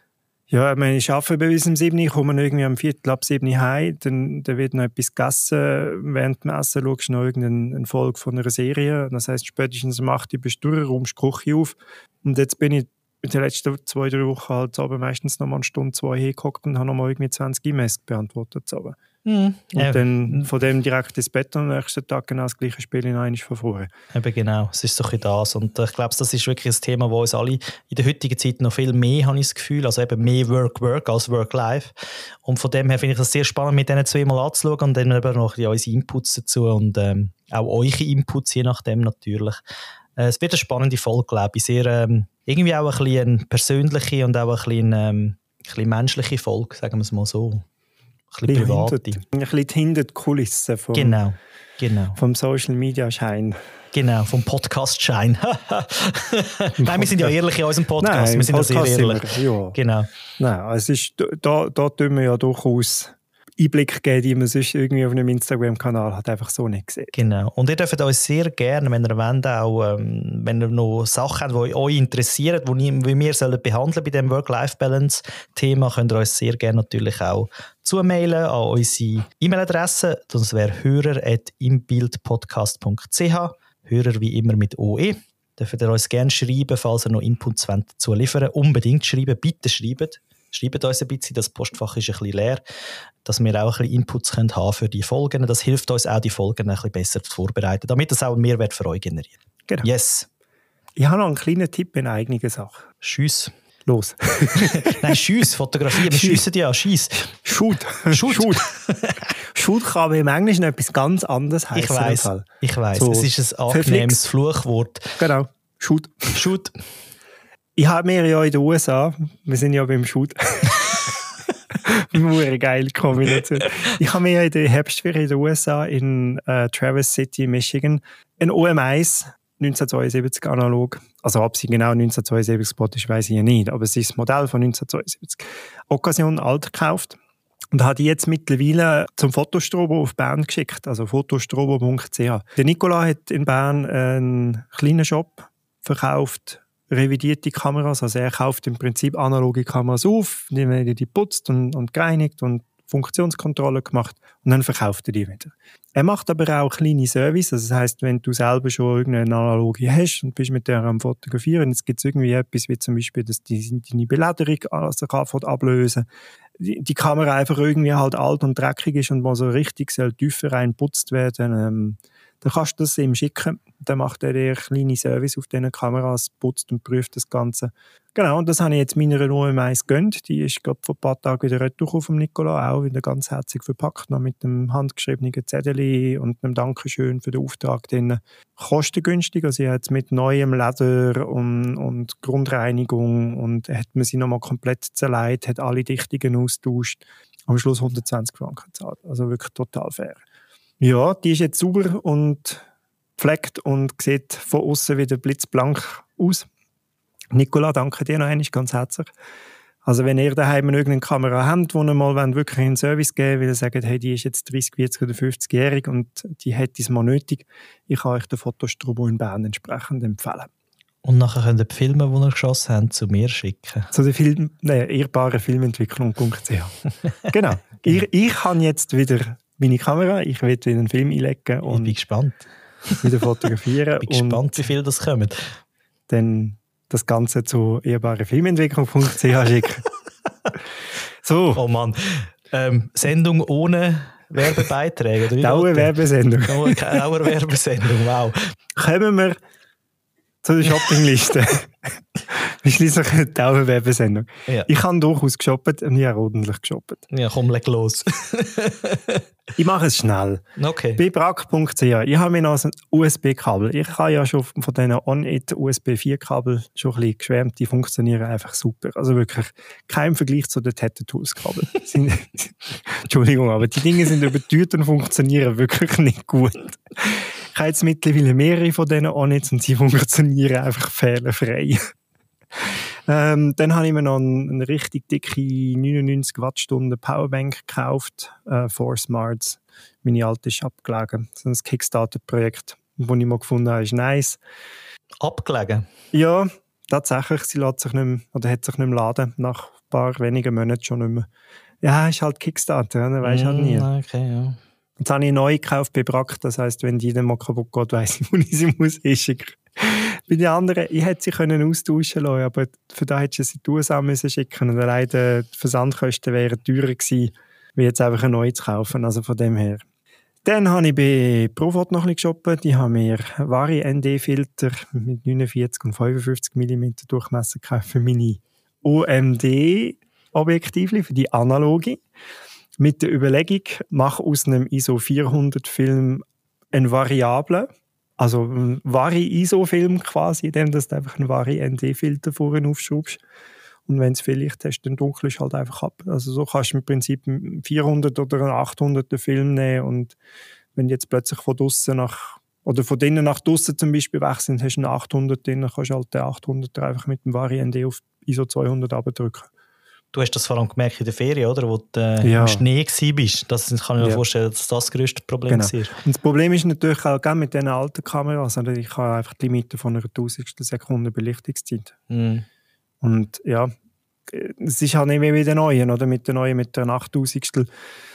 Ja, ich arbeite bis um 7 Uhr, ich komme irgendwie am 6:15 heim, dann wird noch etwas gegessen. Während dem Essen schaust du noch irgendeine Folge von einer Serie. Das heisst, spätestens um 8 Uhr bist du durch, räumst die Küche auf. Und jetzt bin ich in den letzten 2-3 Wochen halt aber meistens noch mal eine Stunde, 2 hingehockt und habe noch mal irgendwie 20 E-Mails beantwortet. Und dann von dem direkt ins Bett und am nächsten Tag genau das gleiche Spiel in einmal von vorne. Eben genau, es ist so ein das. Und ich glaube, das ist wirklich ein Thema, das uns alle in der heutigen Zeit noch viel mehr, habe ich das Gefühl, also eben mehr Work-Work als Work-Life. Und von dem her finde ich das sehr spannend, mit diesen zwei mal anzuschauen und dann eben noch unsere Inputs dazu und auch eure Inputs, je nachdem natürlich. Es wird eine spannende Folge, glaube ich. Sehr, irgendwie auch ein bisschen eine persönliche und auch ein bisschen menschliche Folge, sagen wir es mal so. Ein bisschen private. Ein bisschen hinter die Kulissen vom, genau. vom Social-Media-Schein. Genau, vom Podcast-Schein. Nein, wir sind ja ehrlich in unserem Podcast. Nein, wir sind ja sehr ehrlich. Ja. Genau. Nein, es ist, da tun wir ja durchaus Einblick geben, die man sonst irgendwie auf einem Instagram-Kanal hat einfach so nicht gesehen. Genau. Und ihr dürft uns sehr gerne, wenn ihr wollt, auch wenn ihr noch Sachen habt, die euch interessieren, die wir sollen behandeln bei diesem Work-Life-Balance-Thema, könnt ihr uns sehr gerne natürlich auch zumailen an unsere E-Mail-Adresse. Das wäre hörer@imbildpodcast.ch. Hörer wie immer mit OE. Dürft ihr uns gerne schreiben, falls ihr noch Inputs dazu liefern. Unbedingt schreiben, bitte schreibt. Schreibt uns ein bisschen, das Postfach ist ein bisschen leer, dass wir auch ein bisschen Inputs haben für die Folgen. Das hilft uns auch, die Folgen ein bisschen besser zu vorbereiten, damit das auch einen Mehrwert für euch generiert. Genau. Yes. Ich habe noch einen kleinen Tipp in eigener Sache. Schüss. Los. Nein, Schüss, fotografieren. Wir schiessen ja, schieß. Shoot. Shoot kann aber im Englischen etwas ganz anderes heißen. Ich weiss. So, es ist ein angenehmes Fluchwort. Genau. Shoot. Ich habe mir ja in den USA, wir sind ja beim Shoot, eine geile Kombination. Ich habe mir ja in der Herbstferien in den USA in Traverse City, Michigan, ein OM1 1972 analog, also ob sie genau 1972 Spot ist, weiss ich ja nicht, aber es ist das Modell von 1972. Occasion alt gekauft und habe die jetzt mittlerweile zum Fotostrobo auf Bern geschickt, also fotostrobo.ch. Der Nicola hat in Bern einen kleinen Shop verkauft, revidierte Kameras, also er kauft im Prinzip analoge Kameras auf, die werden die putzt und gereinigt und Funktionskontrolle gemacht und dann verkauft er die wieder. Er macht aber auch kleine Service, also das heisst, wenn du selber schon irgendeine analoge hast und bist mit der am Fotografieren, jetzt gibt es irgendwie etwas wie zum Beispiel, dass deine Belederung also ablösen, die Kamera einfach irgendwie halt alt und dreckig ist und mal so richtig soll tiefer reinputzt werden, dann kannst du das ihm schicken. Dann macht er dir kleine Service auf diesen Kameras, putzt und prüft das Ganze. Genau, und das habe ich jetzt meiner OM1 gegönnt. Die ist, glaube ich, vor ein paar Tagen wieder retour vom Nicola, auch wieder ganz herzig verpackt, noch mit einem handgeschriebenen Zettel und einem Dankeschön für den Auftrag drin. Kostengünstig, also ich habe jetzt mit neuem Leder und Grundreinigung und hat man sie nochmal komplett zerlegt, hat alle Dichtungen austauscht. Am Schluss 120 Franken gezahlt. Also wirklich total fair. Ja, die ist jetzt sauber und gepflegt und sieht von außen wieder blitzblank aus. Nicola, danke dir noch einmal ganz herzlich. Also wenn ihr daheim irgendeine Kamera habt, wo ihr mal wirklich einen Service geben wollt, weil ihr sagt, hey, die ist jetzt 30, 40 oder 50-jährig und die hätte es mal nötig, ich kann euch den Fotostrobo in Bern entsprechend empfehlen. Und nachher könnt ihr die Filme, die ihr geschossen habt, zu mir schicken. Zu der ehrbaren Filmentwicklung.ch. Genau. Ich habe jetzt wieder meine Kamera, ich will wieder einen Film einlegen und ich bin gespannt. Wieder fotografieren. Ich bin gespannt, wie viel das kommt. Dann das Ganze zu ehrbarefilmentwicklung.ch schicken. So. Oh Mann. Sendung ohne Werbebeiträge. Dauerwerbesendung. Dauerwerbesendung, wow. Kommen wir zu der Shoppingliste. Wir schließen eine Dauerwerbesendung. Ja. Ich habe durchaus geshoppt und ich habe ordentlich geshoppt. Ja, komm, leg los. Ich mache es schnell. Okay. Bei brack.ch. Ich habe mir noch ein USB-Kabel. Ich habe ja schon von diesen On-It USB 4-Kabel schon ein bisschen geschwärmt. Die funktionieren einfach super. Also wirklich kein Vergleich zu den Tete-Tools-Kabel. Entschuldigung, aber die Dinge sind überteuert und funktionieren wirklich nicht gut. Ich habe jetzt mittlerweile mehrere von diesen On-Its und sie funktionieren einfach fehlerfrei. Dann habe ich mir noch eine richtig dicke 99 Wattstunden Powerbank gekauft, 4Smarts. Meine alte ist abgelegen. Das ist ein Kickstarter-Projekt, das ich mal gefunden habe, ist nice. Abgelegen? Ja, tatsächlich. Sie lässt sich nicht mehr, oder hat sich nicht mehr laden nach paar wenigen Monaten schon nicht mehr. Ja, ist halt Kickstarter, ne? Weisst halt nie. Okay, ja. Jetzt habe ich neu gekauft bei Brack, das heisst, wenn die dann mal kaputt geht, weiss ich, wo ich sie muss hinschicken. Bei den anderen, ich hätte sie können austauschen lassen, aber für da hättest du sie in die USA müssen schicken und allein die Versandkosten wären teurer gewesen, wie jetzt einfach eine neue zu kaufen, also von dem her. Dann habe ich bei Profot noch ein bisschen geshoppt. Die haben mir Vari-ND-Filter mit 49 und 55 mm Durchmesser gekauft für meine OMD-Objektive, für die analoge. Mit der Überlegung, mache aus einem ISO 400-Film einen Variablen, also ein Vari-ISO-Film quasi, indem du einfach einen Vari-ND-Filter vorne aufschraubst. Und wenn es viel Licht hast, dann dunkelst du halt einfach ab. Also so kannst du im Prinzip einen 400 oder einen 800er Film nehmen und wenn du jetzt plötzlich von drinnen nach draussen zum Beispiel wechseln, hast du einen 800 drin, dann kannst du halt den 800er einfach mit dem Vari-ND auf ISO 200 abdrücken. Du hast das vor allem gemerkt in der Ferien, oder? Wo du Ja. im Schnee warst. Das kann ich mir vorstellen, dass das grösste Problem ist. Und das Problem ist natürlich auch mit diesen alten Kameras, also ich habe einfach die Limite von einer 1000 Sekunde Belichtungszeit. Und ja, es ist halt nicht mehr wie der neuen, oder? Mit der neuen, mit der 8000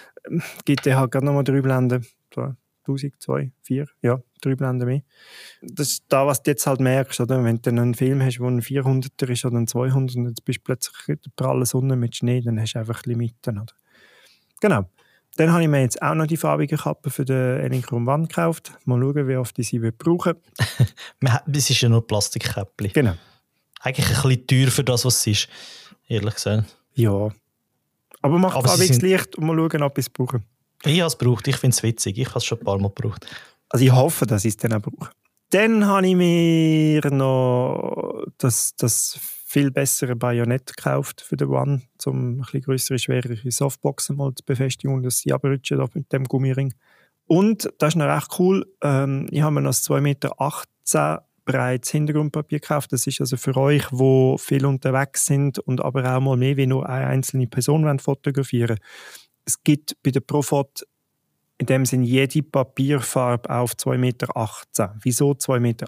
gibt es halt gerade nochmal 3 Blenden. 1000, 2, 4, ja, 3 Blenden mehr. Das ist da, was du jetzt halt merkst, oder? Wenn du einen Film hast, der ein 400er ist oder ein 200 und jetzt bist du plötzlich in der prallen Sonne mit Schnee, dann hast du einfach Limiten, oder? Genau. Dann habe ich mir jetzt auch noch die farbige Kappe für den Elinchrom One gekauft. Mal schauen, wie oft ich sie brauchen will. Es ist ja nur Plastikkäppli. Genau. Eigentlich ein bisschen teuer für das, was es ist, ehrlich gesagt. Ja. Aber macht farbiges Licht und mal schauen, ob ich es brauche. Ich habe es gebraucht, ich finde es witzig. Ich habe es schon ein paar Mal gebraucht. Also ich hoffe, dass ich es dann auch brauche. Dann habe ich mir noch das viel bessere Bajonett gekauft für den One, um ein bisschen grössere, schwerere Softboxen mal zu befestigen und das sie abrutschen mit dem Gummiring. Und das ist noch recht cool. Ich habe mir noch das 2,18 Meter breites Hintergrundpapier gekauft. Das ist also für euch, die viel unterwegs sind und aber auch mal mehr wie nur eine einzelne Person fotografieren. Es gibt bei der Profot in dem Sinne jede Papierfarbe auf 2,18 Meter. Wieso 2,18 Meter?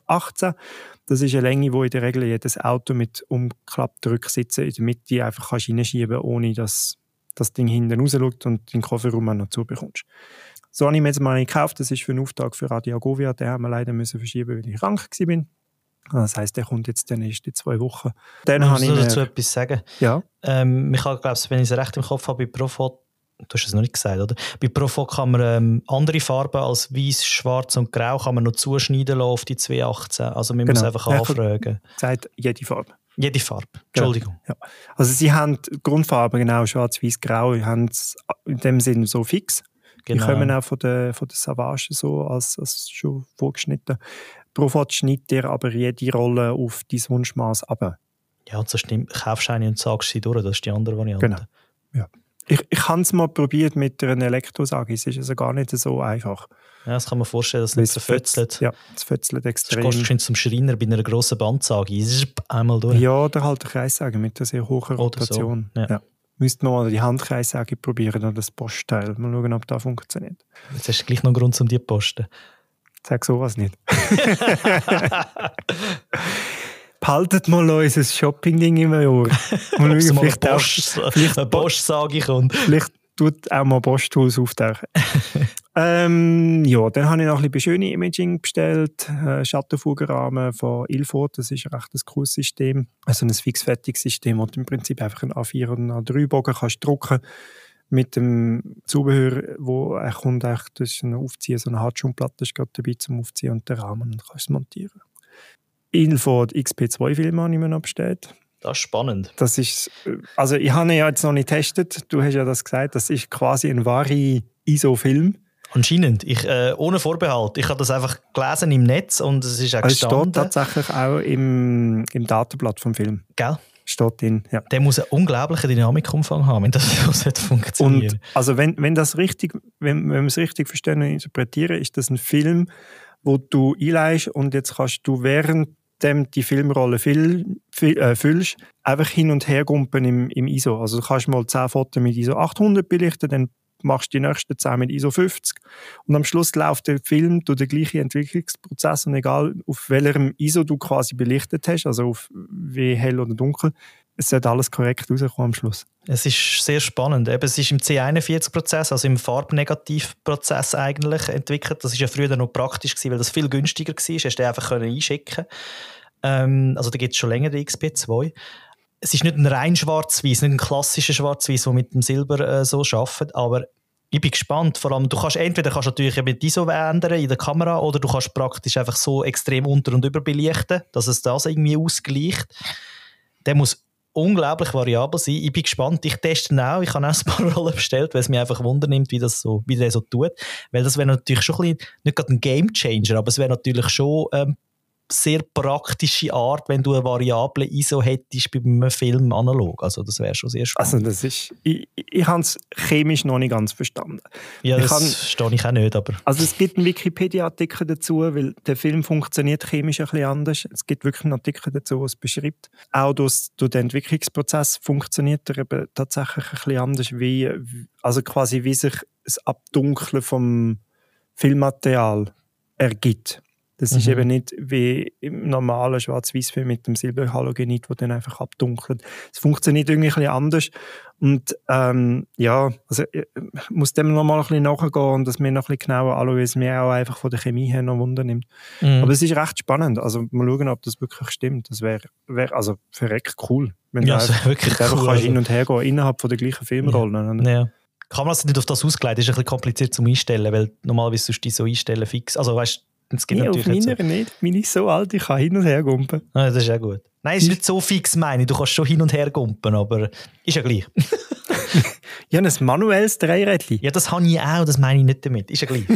Das ist eine Länge, wo in der Regel jedes Auto mit umgeklappten Rücksitzen in der Mitte einfach reinschieben kannst, ohne dass das Ding hinten rausschaut und den Kofferraum auch noch zubekommst. So habe ich mir jetzt mal gekauft. Das ist für einen Auftrag für Radio Agovia. Den haben wir leider verschieben, weil ich krank war. Das heisst, der kommt jetzt in den nächsten 2 Wochen. Dann habe ich dazu etwas sagen? Ja. Ich glaube, wenn ich es recht im Kopf habe, bei Profot, du hast es noch nicht gesagt, oder? Bei Profot kann man andere Farben als weiß, schwarz und grau kann man noch zuschneiden lassen auf die 218. Also man muss einfach anfragen. Sagt jede Farbe. Jede Farbe, Entschuldigung. Ja. Also sie haben die Grundfarben, genau, schwarz, weiß, grau, haben es in dem Sinne so fix. Genau. Die kommen auch von der Savage so als schon vorgeschnitten. Profot schneidet dir aber jede Rolle auf dein Wunschmaß ab. Ja, das stimmt. Kaufst eine und sagst sie durch, das ist die andere Variante. Genau. Ja. Ich habe es mal probiert mit einer Elektrosage. Es ist also gar nicht so einfach. Ja, das kann man vorstellen, dass es nicht zerfötzelt. Ja, es fötzelt extrem. Du gehst zum Schreiner bei einer grossen Bandsage. Einmal durch. Ja, oder halt eine Kreissage mit einer sehr hohen Rotation. So. Ja. Müsste man mal die Handkreissage probieren oder das Postteil. Mal schauen, ob das funktioniert. Jetzt hast du gleich noch einen Grund, um die zu posten. Sag sowas nicht. Behaltet mal unser Shopping-Ding im Ohr. Mal vielleicht eine Bosch-Sage kommt. Vielleicht tut auch mal Bosch-Tools auftauchen. Ja, dann habe ich noch ein bisschen schöne Imaging bestellt. Schattenfugenrahmen von Ilford. Das ist ein recht cooles System. Also ein Fix-Fertig-System, wo du im Prinzip einfach einen A4 und einen A3-Bogen kannst drucken mit dem Zubehör, wo ein Kunde das ist ein Aufziehen, so eine Hartschumplatte ist gerade dabei zum Aufziehen und den Rahmen und kannst es montieren. Ilford XP2-Film habe ich mir noch bestellt. Das ist spannend. Das ist, also ich habe ihn ja jetzt noch nicht getestet. Du hast ja das gesagt, das ist quasi ein Vari-ISO-Film. Anscheinend. Ohne Vorbehalt. Ich habe das einfach gelesen im Netz und es ist auch gestanden. Es steht tatsächlich auch im Datenblatt vom Film. Gell? Steht drin, ja. Der muss einen unglaublichen Dynamikumfang haben, wenn das so funktioniert. Und also wenn wir es richtig verstehen und interpretieren, ist das ein Film, wo du einleihst und jetzt kannst du während die Filmrolle füllst, einfach hin und her gumpen im ISO. Also du kannst mal 10 Fotos mit ISO 800 belichten, dann machst du die nächsten 10 mit ISO 50 und am Schluss läuft der Film durch den gleichen Entwicklungsprozess und egal auf welchem ISO du quasi belichtet hast, also auf wie hell oder dunkel, es sollte alles korrekt rauskommen am Schluss. Es ist sehr spannend. Eben, es ist im C41-Prozess, also im Farbnegativ-Prozess eigentlich entwickelt. Das war ja früher noch praktisch gewesen, weil das viel günstiger war. Hast du einfach einschicken können. Also da gibt es schon länger den XP2. Es ist nicht ein rein Schwarz-Weiß, nicht ein klassischer Schwarz-Weiß, der mit dem Silber so arbeitet, aber ich bin gespannt. Vor allem, entweder kannst du natürlich eben die ISO ändern in der Kamera oder du kannst praktisch einfach so extrem unter- und überbelichten, dass es das irgendwie ausgleicht. Der muss unglaublich variabel sein. Ich bin gespannt. Ich teste ihn auch. Ich habe auch ein paar Rollen bestellt, weil es mich einfach Wunder nimmt, wie der so tut. Weil das wäre natürlich schon ein bisschen, nicht gerade ein Gamechanger, aber es wäre natürlich schon sehr praktische Art, wenn du eine variable ISO hättest bei einem Film analog. Also das wäre schon sehr spannend. Also das ist, ich habe es chemisch noch nicht ganz verstanden. Ja, das verstehe ich auch nicht. Aber. Also es gibt einen Wikipedia-Artikel dazu, weil der Film funktioniert chemisch ein bisschen anders. Es gibt wirklich einen Artikel dazu, der es beschreibt. Auch durch den Entwicklungsprozess funktioniert er eben tatsächlich ein bisschen anders, wie sich das Abdunkeln vom Filmmaterial ergibt. Das ist eben nicht wie im normalen Schwarz-Weiß-Film mit dem Silberhalogenid, das dann einfach abdunkelt. Es funktioniert irgendwie ein bisschen anders. Und also ich muss dem noch mal ein bisschen nachgehen und das mir noch ein bisschen genauer anschauen, weil es mir auch einfach von der Chemie her noch Wunder nimmt. Aber es ist recht spannend. Also mal schauen, ob das wirklich stimmt. Das wäre also verreckt cool. Wenn du einfach hin und her gehen innerhalb von der gleichen Filmrollen. Ja. Kann man das nicht auf das ausgelegt? Das ist ein bisschen kompliziert zum Einstellen, weil normalerweise sonst die so einstellen fix. Also weißt es gibt auf meiner nicht. Meine ist so alt, ich kann hin und her gumpen. Ah, das ist ja gut. Nein, es ist nicht so fix, meine ich. Du kannst schon hin und her gumpen, aber ist ja gleich. Ja, ein manuelles Dreirädchen. Ja, das habe ich auch, das meine ich nicht damit. Ist ja gleich.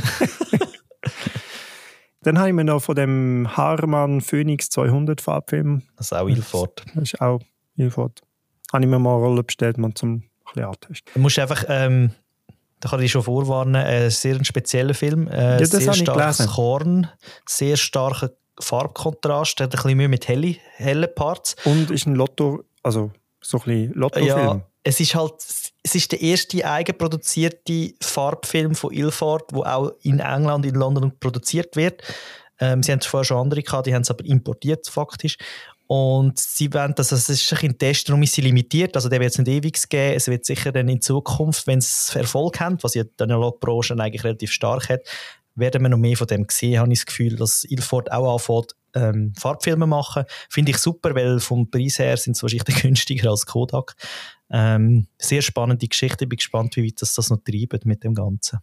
Dann habe ich mir noch von dem Harman Phoenix 200 Farbfilm. Das ist auch Ilford. Das ist auch Ilford. Habe ich mir mal eine Rolle bestellt, mal zum ein bisschen antesten. Du musst einfach... da kann ich schon vorwarnen, ein sehr spezieller Film. Ja, das sehr starkes Korn, sehr starker Farbkontrast, hat ein bisschen Mühe mit hellen Parts. Und ist ein Lotto, also so ein bisschen Lottofilm. Ja, es ist der erste eigenproduzierte Farbfilm von Ilford, der auch in England, in London produziert wird. Sie haben vorher schon andere gehabt, die haben es aber importiert faktisch. Und sie wollen, es ist ein bisschen Test, darum ist sie limitiert, also der wird es nicht ewig geben, es wird sicher dann in Zukunft, wenn es Erfolg hat, was ja die Analog-Branche eigentlich relativ stark hat, werden wir noch mehr von dem sehen, habe ich das Gefühl, dass Ilford auch anfängt, Farbfilme machen. Finde ich super, weil vom Preis her sind sie wahrscheinlich günstiger als Kodak. Sehr spannende Geschichte, ich bin gespannt, wie weit das noch treibt mit dem Ganzen.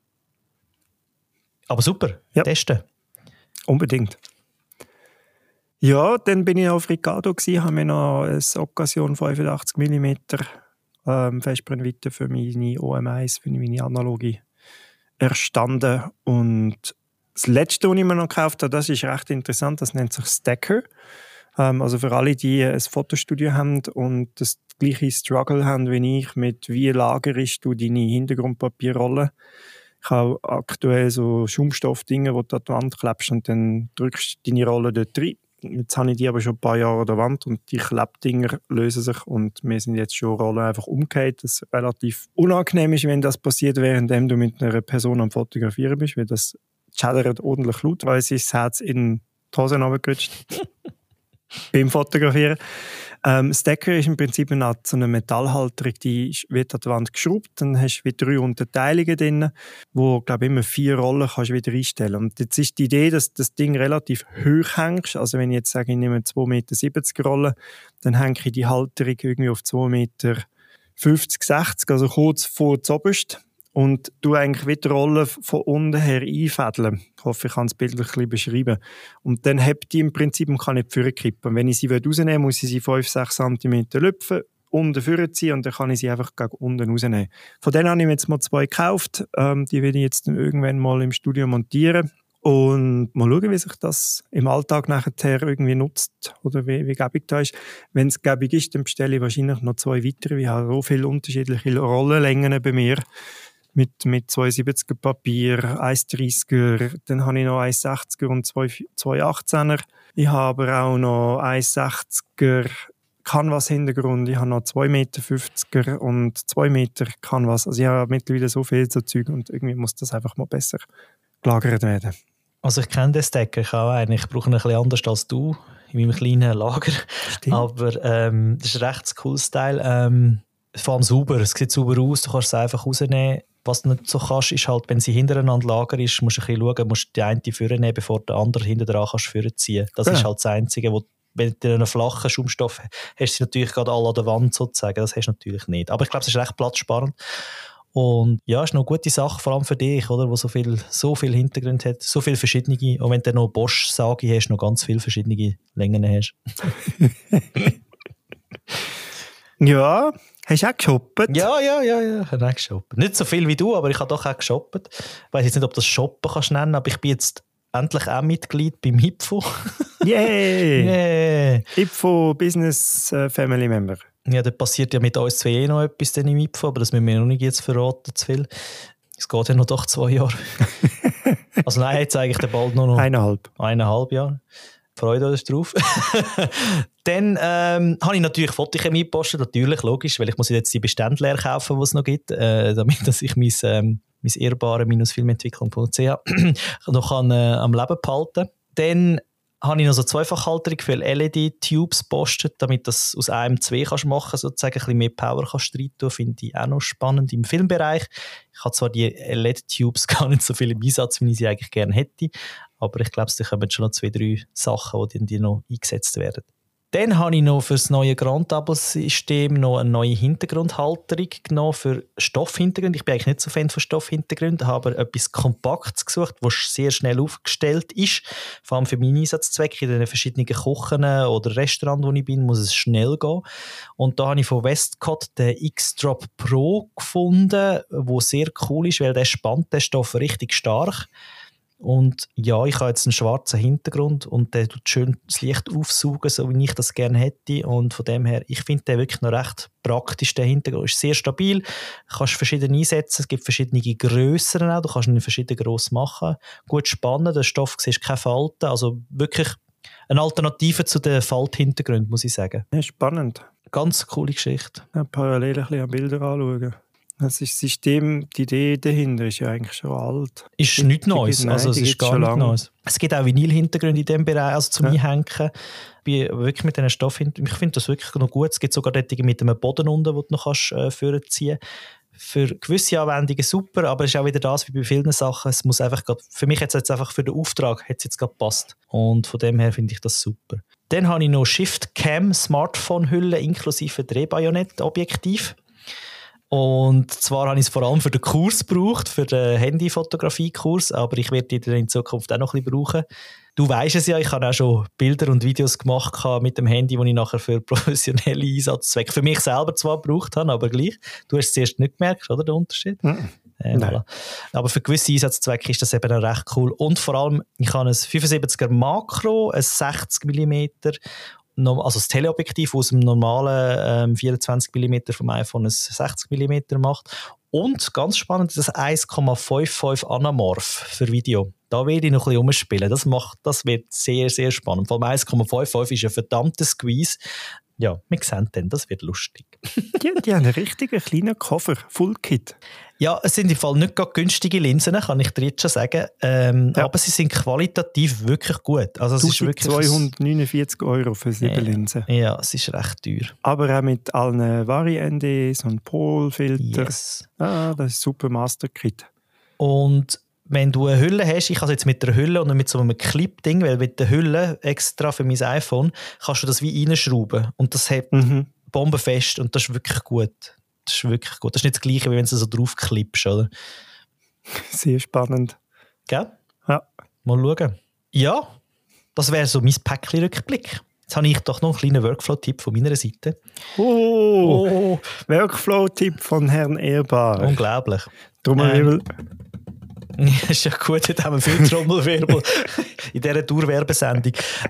Aber super, ja. Testen. Unbedingt. Ja, dann bin ich auf Ricardo gsi, habe mir noch eine Occasion 85 mm Festbrennweite für meine OM1, für meine analoge erstanden. Und das letzte, was ich mir noch gekauft habe, das ist recht interessant, das nennt sich Stacker. Also für alle, die ein Fotostudio haben und das gleiche Struggle haben wie ich, mit wie lagerst du deine Hintergrundpapierrolle. Ich habe aktuell so Schaumstoffdinge, die du an die Wand klebst und dann drückst du deine Rolle dort rein. Jetzt habe ich die aber schon ein paar Jahre an der Wand und die Klebdinger lösen sich und wir sind jetzt schon Rollen einfach umgekehrt, das relativ unangenehm ist, wenn das passiert, während du mit einer Person am Fotografieren bist, weil das schädert ordentlich laut, weil sich das Herz in die Hose runtergerutscht beim Fotografieren. Stacker ist im Prinzip eine Art so eine Metallhalterung, die wird an die Wand geschraubt, dann hast du wieder 3 Unterteilungen drin, wo, glaube ich, immer 4 Rollen kannst du wieder einstellen. Und jetzt ist die Idee, dass das Ding relativ hoch hängst, also wenn ich jetzt sage, ich nehme 2,70 Meter Rolle, dann hänge ich die Halterung irgendwie auf 2,50 Meter, 60, also kurz vor zoberst. Und du eigentlich wieder die Rolle von unten her einfädeln. Ich hoffe, ich kann das Bild ein bisschen beschreiben. Und dann hebt die im Prinzip und kann nicht vorkippen. Und wenn ich sie rausnehmen will, muss ich sie 5-6 cm lüpfen, unten vorziehen und dann kann ich sie einfach gegen unten rausnehmen. Von denen habe ich mir jetzt mal 2 gekauft. Die will ich jetzt dann irgendwann mal im Studio montieren. Und mal schauen, wie sich das im Alltag nachher irgendwie nutzt oder wie gäbig das ist. Wenn es gäbig ist, dann bestelle ich wahrscheinlich noch 2 weitere. Ich habe so viele unterschiedliche Rollenlängen bei mir. Mit 2,70er Papier, 1,30er, dann habe ich noch 1,60er und 2,18er. Ich habe aber auch noch 1,60er Canvas-Hintergrund. Ich habe noch 2,50 Meter und 2 Meter Canvas. Also ich habe mittlerweile so viel so Zeug und irgendwie muss das einfach mal besser gelagert werden. Also ich kenne den Stacker, ich brauche ihn ein bisschen anders als du. in meinem kleinen Lager. Stimmt. Aber das ist ein recht cooles Teil. Vor allem sauber, es sieht sauber aus, du kannst es einfach rausnehmen. Was du nicht so kannst, ist halt, wenn sie hintereinander Lager ist, musst du ein bisschen schauen, musst du die eine vornehmen, bevor der andere hinten dran kannst vorziehen. Das ist halt das Einzige, wo, wenn du einen flachen Schaumstoff hast, du natürlich gerade alle an der Wand sozusagen, das hast du natürlich nicht. Aber ich glaube, es ist recht platzsparend. Und ja, es ist noch eine gute Sache, vor allem für dich, oder, wo so viel Hintergrund hat, so viele verschiedene, und wenn du noch Bosch-Sage hast, noch ganz viele verschiedene Längen hast. Ja, hast du auch geshoppt? Ja, ich habe auch geshoppt. Nicht so viel wie du, aber ich habe doch auch geshoppt. Ich weiss jetzt nicht, ob du das Shoppen kannst nennen, aber ich bin jetzt endlich auch Mitglied beim HIPFO. Yeah! HIPFO Business Family Member. Ja, da passiert ja mit uns zwei noch etwas dann im HIPFO, aber das müssen wir noch nicht jetzt verraten, zu viel. Es geht ja noch doch 2 Jahre. Also nein, jetzt eigentlich bald noch 1,5 Jahre. Freut euch drauf. Dann habe ich natürlich Fotochemie gepostet, natürlich, logisch, weil ich muss jetzt die Bestände leer kaufen, die es noch gibt, damit dass ich mein ehrbare-filmentwicklung.ch noch am Leben behalten. Dann habe ich noch so Zweifachhalterung für LED-Tubes gepostet, damit das aus einem 2 kannst machen, sozusagen ein bisschen mehr Power kannst rein tun, finde ich auch noch spannend im Filmbereich. Ich habe zwar die LED-Tubes gar nicht so viel im Einsatz, wie ich sie eigentlich gerne hätte, aber ich glaube, da kommen schon noch 2, 3 Sachen, die noch eingesetzt werden. Dann habe ich noch für das neue Grand-Double-System noch eine neue Hintergrundhalterung genommen für Stoffhintergrund. Ich bin eigentlich nicht so Fan von Stoffhintergrund, habe aber etwas Kompaktes gesucht, das sehr schnell aufgestellt ist. Vor allem für meinen Einsatzzweck in den verschiedenen Küchen oder Restaurants, wo ich bin, muss es schnell gehen. Und da habe ich von Westcott den X-Drop Pro gefunden, der sehr cool ist, weil der spannt den Stoff richtig stark. Und ja, ich habe jetzt einen schwarzen Hintergrund und der tut schön das Licht aufsaugen, so wie ich das gerne hätte. Und von dem her, ich finde den wirklich noch recht praktisch, der Hintergrund. Ist sehr stabil, du kannst verschiedene einsetzen, es gibt verschiedene Grössen auch, du kannst ihn verschieden gross machen. Gut spannen, der Stoff siehst keine Falten, also wirklich eine Alternative zu den Falthintergründen, muss ich sagen. Ja, spannend. Ganz coole Geschichte. Ja, parallel ein bisschen an Bilder anschauen. Das System, die Idee dahinter ist ja eigentlich schon alt. Ist nichts Neues, also es ist gar nichts Neues. Es gibt auch Vinyl-Hintergründe in diesem Bereich, also zum Einhängen. Wirklich mit diesen Stoffhintergründen, ich finde das wirklich noch gut. Es gibt sogar dort mit einem Boden unten, den du noch vorziehen kannst. Für gewisse Anwendungen super, aber es ist auch wieder das, wie bei vielen Sachen, es muss einfach grad, für mich jetzt einfach für den Auftrag hat es jetzt gerade gepasst. Und von dem her finde ich das super. Dann habe ich noch Shift-Cam Smartphone-Hülle inklusive Drehbajonett-Objektiv. Und zwar habe ich es vor allem für den Kurs gebraucht, für den Handyfotografie-Kurs, aber ich werde ihn in Zukunft auch noch ein bisschen brauchen. Du weisst es ja, ich habe auch schon Bilder und Videos gemacht mit dem Handy, die ich nachher für professionelle Einsatzzwecke für mich selber zwar gebraucht habe, aber gleich. Du hast es zuerst nicht gemerkt, oder, der Unterschied? Nein. Voilà. Aber für gewisse Einsatzzwecke ist das eben auch recht cool. Und vor allem, ich habe ein 75er Makro, ein 60 mm, also das Teleobjektiv aus dem normalen 24 mm vom iPhone ein 60 mm macht. Und ganz spannend, das 1,55 Anamorph für Video. Da werde ich noch ein bisschen umspielen. Das wird sehr, sehr spannend. Vor allem 1,55 ist ein verdammter Squeeze. Ja, wir sehen dann, das wird lustig. Die haben einen richtigen kleinen Koffer, Full-Kit. Ja, es sind im Fall nicht gerade günstige Linsen, kann ich dir jetzt schon sagen. Aber sie sind qualitativ wirklich gut. Also es ist wirklich 249 € für 7 Linsen. Ja, es ist recht teuer. Aber auch mit allen Vari-NDs und Polfilter. Yes. Das ist super Master-Kit. Und wenn du eine Hülle hast, ich habe jetzt mit der Hülle und mit so einem Clip-Ding, weil mit der Hülle extra für mein iPhone kannst du das wie reinschrauben und das hat bombenfest und das ist wirklich gut. Das ist wirklich gut. Das ist nicht das Gleiche, wie wenn du so draufklippst, oder? Sehr spannend. Gell? Ja. Mal schauen. Ja, das wäre so mein Päckchen-Rückblick. Jetzt habe ich doch noch einen kleinen Workflow-Tipp von meiner Seite. Oh. Workflow-Tipp von Herrn Ehrbar. Unglaublich. Trommelwirbel. Ist ja gut, jetzt haben wir viel Trommelwirbel in dieser Tour-Werbesendung.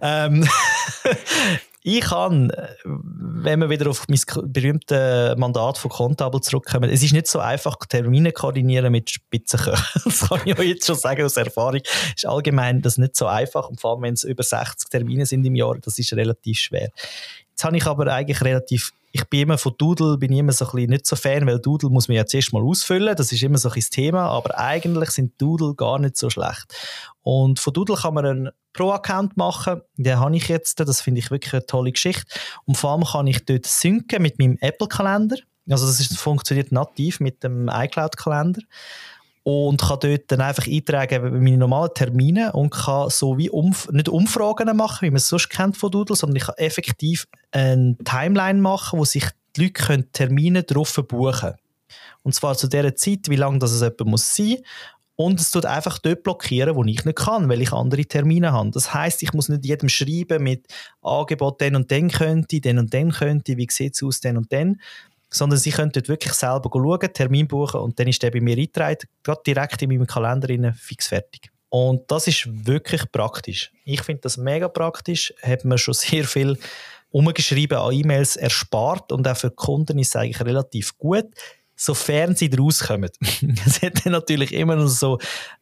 Ich kann, wenn wir wieder auf mein berühmtes Mandat von Contable zurückkommen, es ist nicht so einfach, Termine koordinieren mit Spitzenköchen. Das kann ich euch jetzt schon sagen aus Erfahrung. Es ist allgemein das nicht so einfach. Und vor allem, wenn es über 60 Termine sind im Jahr, das ist relativ schwer. Jetzt habe ich aber eigentlich relativ Ich bin immer von Doodle immer so ein bisschen nicht so Fan, weil Doodle muss man ja zuerst mal ausfüllen, das ist immer so ein das Thema, aber eigentlich sind Doodle gar nicht so schlecht. Und von Doodle kann man einen Pro-Account machen, den habe ich jetzt, das finde ich wirklich eine tolle Geschichte. Und vor allem kann ich dort synken mit meinem Apple-Kalender, also das funktioniert nativ mit dem iCloud-Kalender. Und kann dort dann einfach eintragen meine normalen Termine und kann so wie nicht Umfragen machen, wie man es sonst kennt von Doodle, sondern ich kann effektiv eine Timeline machen, wo sich die Leute Termine drauf buchen können. Und zwar zu der Zeit, wie lange das jemand muss sein. Und es tut einfach dort blockieren, wo ich nicht kann, weil ich andere Termine habe. Das heisst, ich muss nicht jedem schreiben mit Angebot den und den könnte, wie sieht es aus, den und den. Sondern sie können dort wirklich selber schauen, Termin buchen und dann ist der bei mir eingetragen, gerade direkt in meinem Kalender fix fertig. Und das ist wirklich praktisch. Ich finde das mega praktisch, hat mir schon sehr viel umgeschrieben an E-Mails erspart und auch für die Kunden ist es eigentlich relativ gut, sofern sie rauskommen. Es hat dann natürlich immer noch so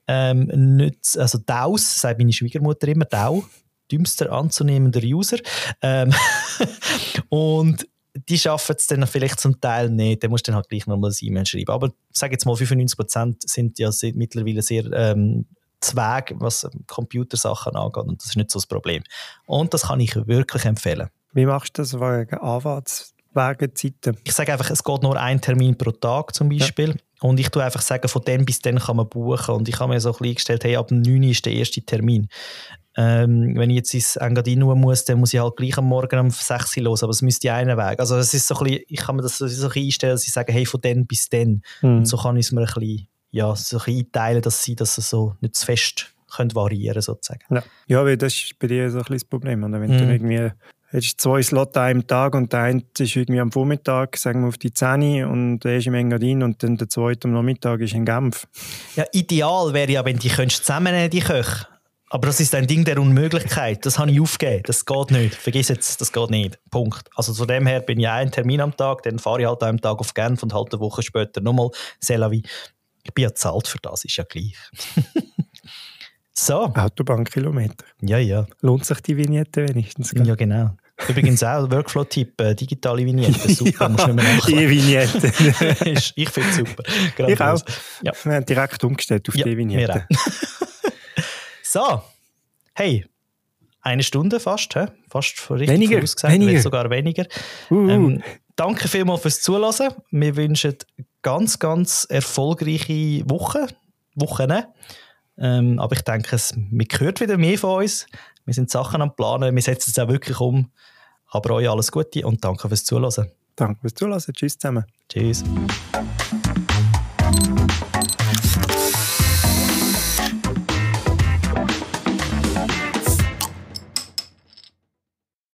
DAUs, sagt meine Schwiegermutter immer, DAU, dümmster anzunehmender User. Und die schaffen es dann vielleicht zum Teil nicht, dann musst du dann halt gleich nochmal ein E-Mail schreiben. Aber sag jetzt mal, 95% sind ja mittlerweile sehr Zweig, was Computersachen angeht und das ist nicht so das Problem. Und das kann ich wirklich empfehlen. Wie machst du das wegen Anfahrtswegezeiten? Ich sage einfach, es geht nur ein Termin pro Tag zum Beispiel. Ja. Und ich tue einfach sagen, von dann bis dann kann man buchen. Und ich habe mir so ein bisschen eingestellt, hey, ab 9 ist der erste Termin. Wenn ich jetzt ins Engadino muss, dann muss ich halt gleich am Morgen um 6 Uhr los, aber es müsste einen Weg. Also es ist so ein bisschen, ich kann mir das so ein bisschen einstellen, dass ich sage, hey, von dann bis dann. Und so kann ich es mir ein bisschen, ja, so ein bisschen einteilen, dass es so nicht zu fest variieren sozusagen. Ja, weil das ist bei dir so ein bisschen das Problem. Oder? Wenn du irgendwie hast 2 Slots an einem Tag und der eine ist irgendwie am Vormittag, sagen wir auf die 10 und der ist im Engadin und dann der zweite am Nachmittag ist in Genf. Ja, ideal wäre ja, wenn die zusammennehmen, die Köche. Aber das ist ein Ding der Unmöglichkeit. Das habe ich aufgegeben. Das geht nicht. Vergiss jetzt, das geht nicht. Punkt. Also von dem her bin ich einen Termin am Tag, dann fahre ich halt einen Tag auf Genf und halt eine Woche später nochmal C'est la vie. Ich bin ja zahlt für das, ist ja gleich. So. Autobahnkilometer. Ja. Lohnt sich die Vignette wenigstens? Gell? Ja, genau. Übrigens auch Workflow-Tipp, digitale Vignette. Super, musst du nicht mehr nachladen. Die Vignette. Ich finde es super. Ich auch. Ja. Wir haben direkt umgestellt auf die Vignette. So, hey, 1 Stunde fast, fast richtig weniger, vorausgesagt, weniger. Sogar weniger. Danke vielmals fürs Zuhören. Wir wünschen ganz, ganz erfolgreiche Wochen. Aber ich denke, man hört wieder mehr von uns. Wir sind Sachen am Planen, wir setzen es auch wirklich um. Aber euch alles Gute und danke fürs Zuhören. Danke fürs Zuhören. Tschüss zusammen. Tschüss.